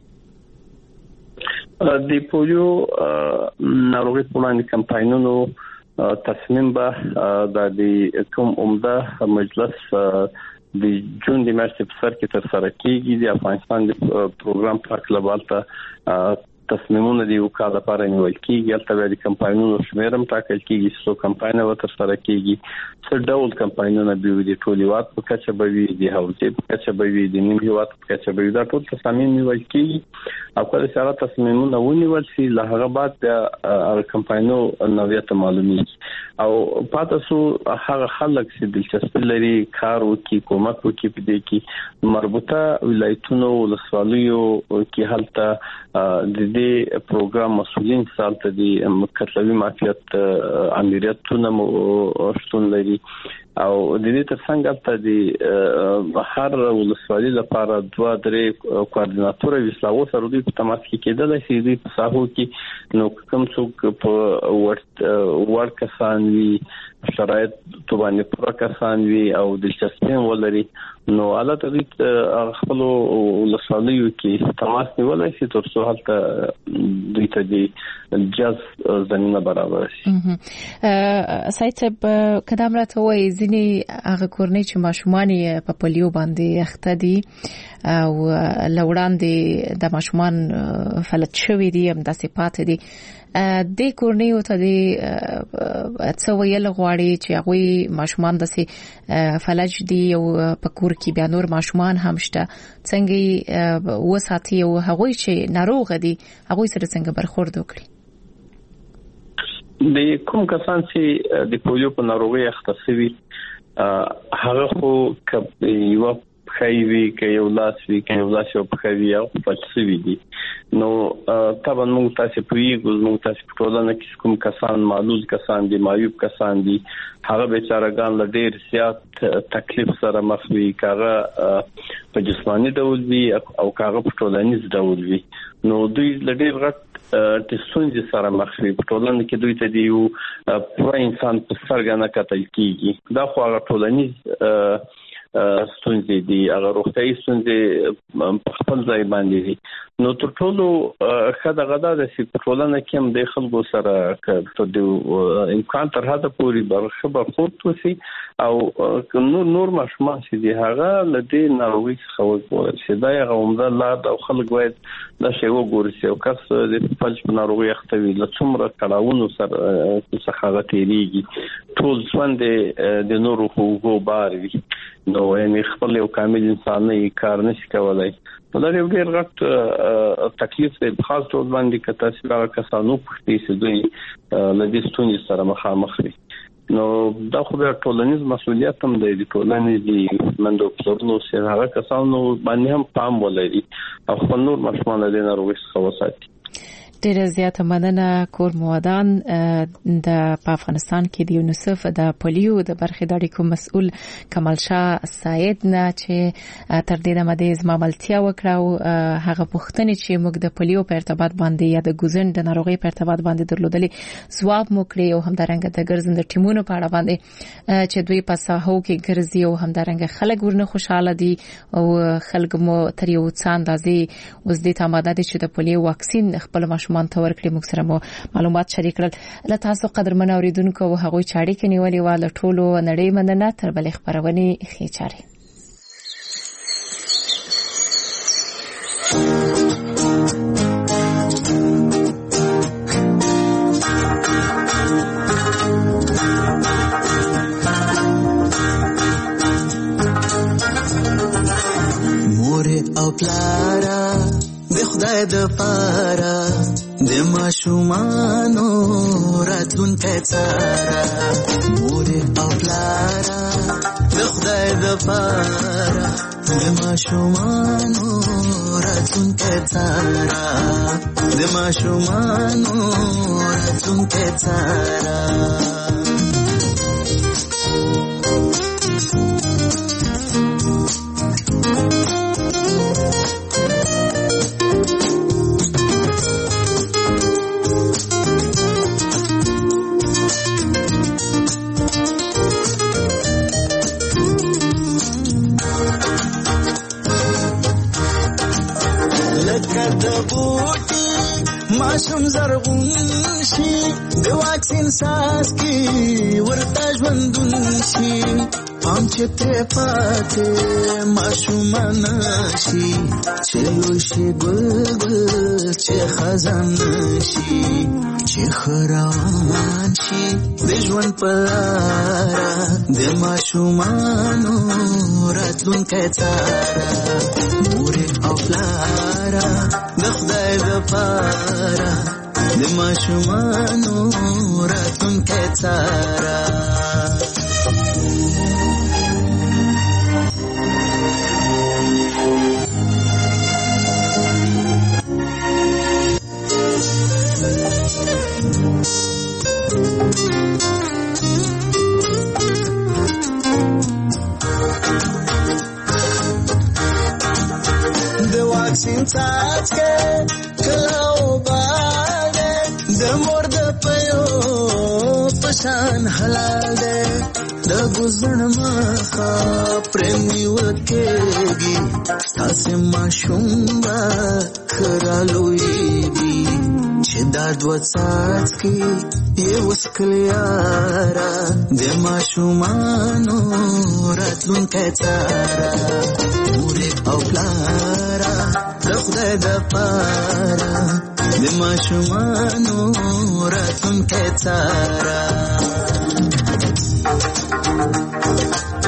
د پولیو ناروغي په وړاندې کمپاینونو تصمیم به د کوم عمده مجلس د جون د میاشتې په سر کې تر سره کیږي د افغانستان د پروګرام پاک لبالته تصمیمونه دی وکړه لپاره نیول کیږي البته د کمپاینونو شمیرم ټاکل کیږي چې څو کمپاینونه تر سره کیږي څو ډول کمپاینونه به د ټولیوات په کچه به وي د حوزې په کچه به وي د نیمهوات په کچه به دا ټول تصامیم نیول کیږي او کله چې هغه تصمیمونه ونیول شي له هغه بعد د کمپاینو نوعیت معلومیږي او پاتې سو هغه خلک چې دلچسپي لري کار وکړي کومک وکړي په دې کې مربوطه ولایتونو ولسوالیو کې هلته د دې پروګرام مسؤلین سالته دي مکتبي مافیات امریتونه شتون لري او د دې ترڅنګ ته د هر ولسوالۍ لپاره 2-3 کوارډیناتور وسلاو سره دوی په تماس کې کېدل چې دوی په ساحو کې نو کوم څوک په ورک کسان وي شرایط باندې پوره کسان وي او دلچسپي ولري نو حالت د خپل ولسوالیو کې تماس نیولای شي تر څو حالت دوی ته د جاز زمينه برابر شي. سید صاحب کدام راته وایي ځینې هغه کورنۍ چې ماشومان په پولیو باندې اخته دي او لوړاندې د ماشومان فلج شوی دي هم داسې پاتې دي د کورنۍ ته د څو ویل غواړي چې هغه ماشومان داسې فلج دي او په کور کې بیا نور ماشومان هم شته څنګه وساتي او هغه چې ناروغ دي هغه سره څنګه برخورد وکړي. د کوم کسان چې د پولیو په ناروغي اخته شوي هغه خو یو خایوي کې یو لاس وی کې یو لاس په خوي او پاتسوي دي نو طبعا موږ تاسو په یوه موږ تاسو په ټولنه کې کوم کسان معلول کسان دي معیوب کسان دي هغه بیچارهګان له ډېر زیات تکلیف سره مخ وي کاغه په جسماني ډول وي او کاغه په ټولنیز ډول وي نو دوی له ډېر غټ تاسو سره مخ وي په ټولنه کې دوی ته دی یو پر انسان په څرګنده کتل کیږي دا خو هغه ټولنیز ستونزې دي هغه روغتیايي ستونزې په خپل ځای باندې دي نو تر ټولو خدای غدا د ټولنه کې هم د خلکو سره د امکان تر هغه پوري برخه برخورد وسی او نور ماشومان چې دي هغه له دې ناروغي څخه وګورل شي دا یو عمده لار او خلک باید دا شی وګوري چې او کس د فلج په ناروغي اخته وي له څومره کړهونو سره څخه غتېریږي ټول ژوند د نورو حقوقو بار وي نو یعنی خپل یو کامل انسان نه کار نشي کولای دا یو ډېر غټ تکلیف دی خاص ډول باندې کته چې هغه کسانو پښتې چې دوی له دې ستونزې سره مخامخ دي نو دا خو د ټولنیز مسؤلیت هم دی د ټولنې د مندو پلورلو سره هغه کسانو باندې هم پام ولري او خپل نور ماشومان د ناروغۍ څخه وساتي. ډیره زیاته مننه کور موادان د افغانستان کې د یونیسف د پولیو د برخې د اړیکو مسؤل کمال شاه سعید نه چې تر دې دمه د زماملتیا وکړه او هغه پوښتنې چې موږ د پولیو په ارتباط باندې یا د ګوزن د ناروغي په ارتباط باندې درلودلې ځواب مو کړی او همدارنګه د ګرځند ټیمونو په اړه باندې چې دوی په ساحو کې ګرځي او همدارنګه خلک ورنه خوشاله دي او خلک مو تر یو څه اندازې اوس د تماده چې د پولیو واکسین خپل ماشومان ته ورکړي موږ سره مو معلومات شریک کړل له تاسو قدرمن اوریدونکو او هغوی چې اړیکې نیولې و له ټولو نړۍ مننه تر بلې خبرونې ښې چارې. مور او پلارا د خدای د پاره د ماشومانو راتلونکی څاره مور او پلاره د خدای د پاره د ماشومانو راتلونکی څاره د ماشومانو راتلونکی څاره ماشوم زرغون شي د واکسین ساس کی ورته ژوندون شي پام چې ته پاتې ماشوم نشي چې شي ګل چې خزان شي چې خروان شي د ژوند پلاره د ماشومانو راتلونکی څاره مور او پلاره د خدای د پاره د ماشومانو راتلونکی څاره د مور د پيو پشان حلال ده د ګزن مخه پرمی وکېږي تاسو ما شومبا خرالويږي چې دا دوه ساعت کې یو وسکلیارا د ما شومانو راتلونکي تارا مور او پلارا د خدای د پاره د ما شومانو راتلونکي تارا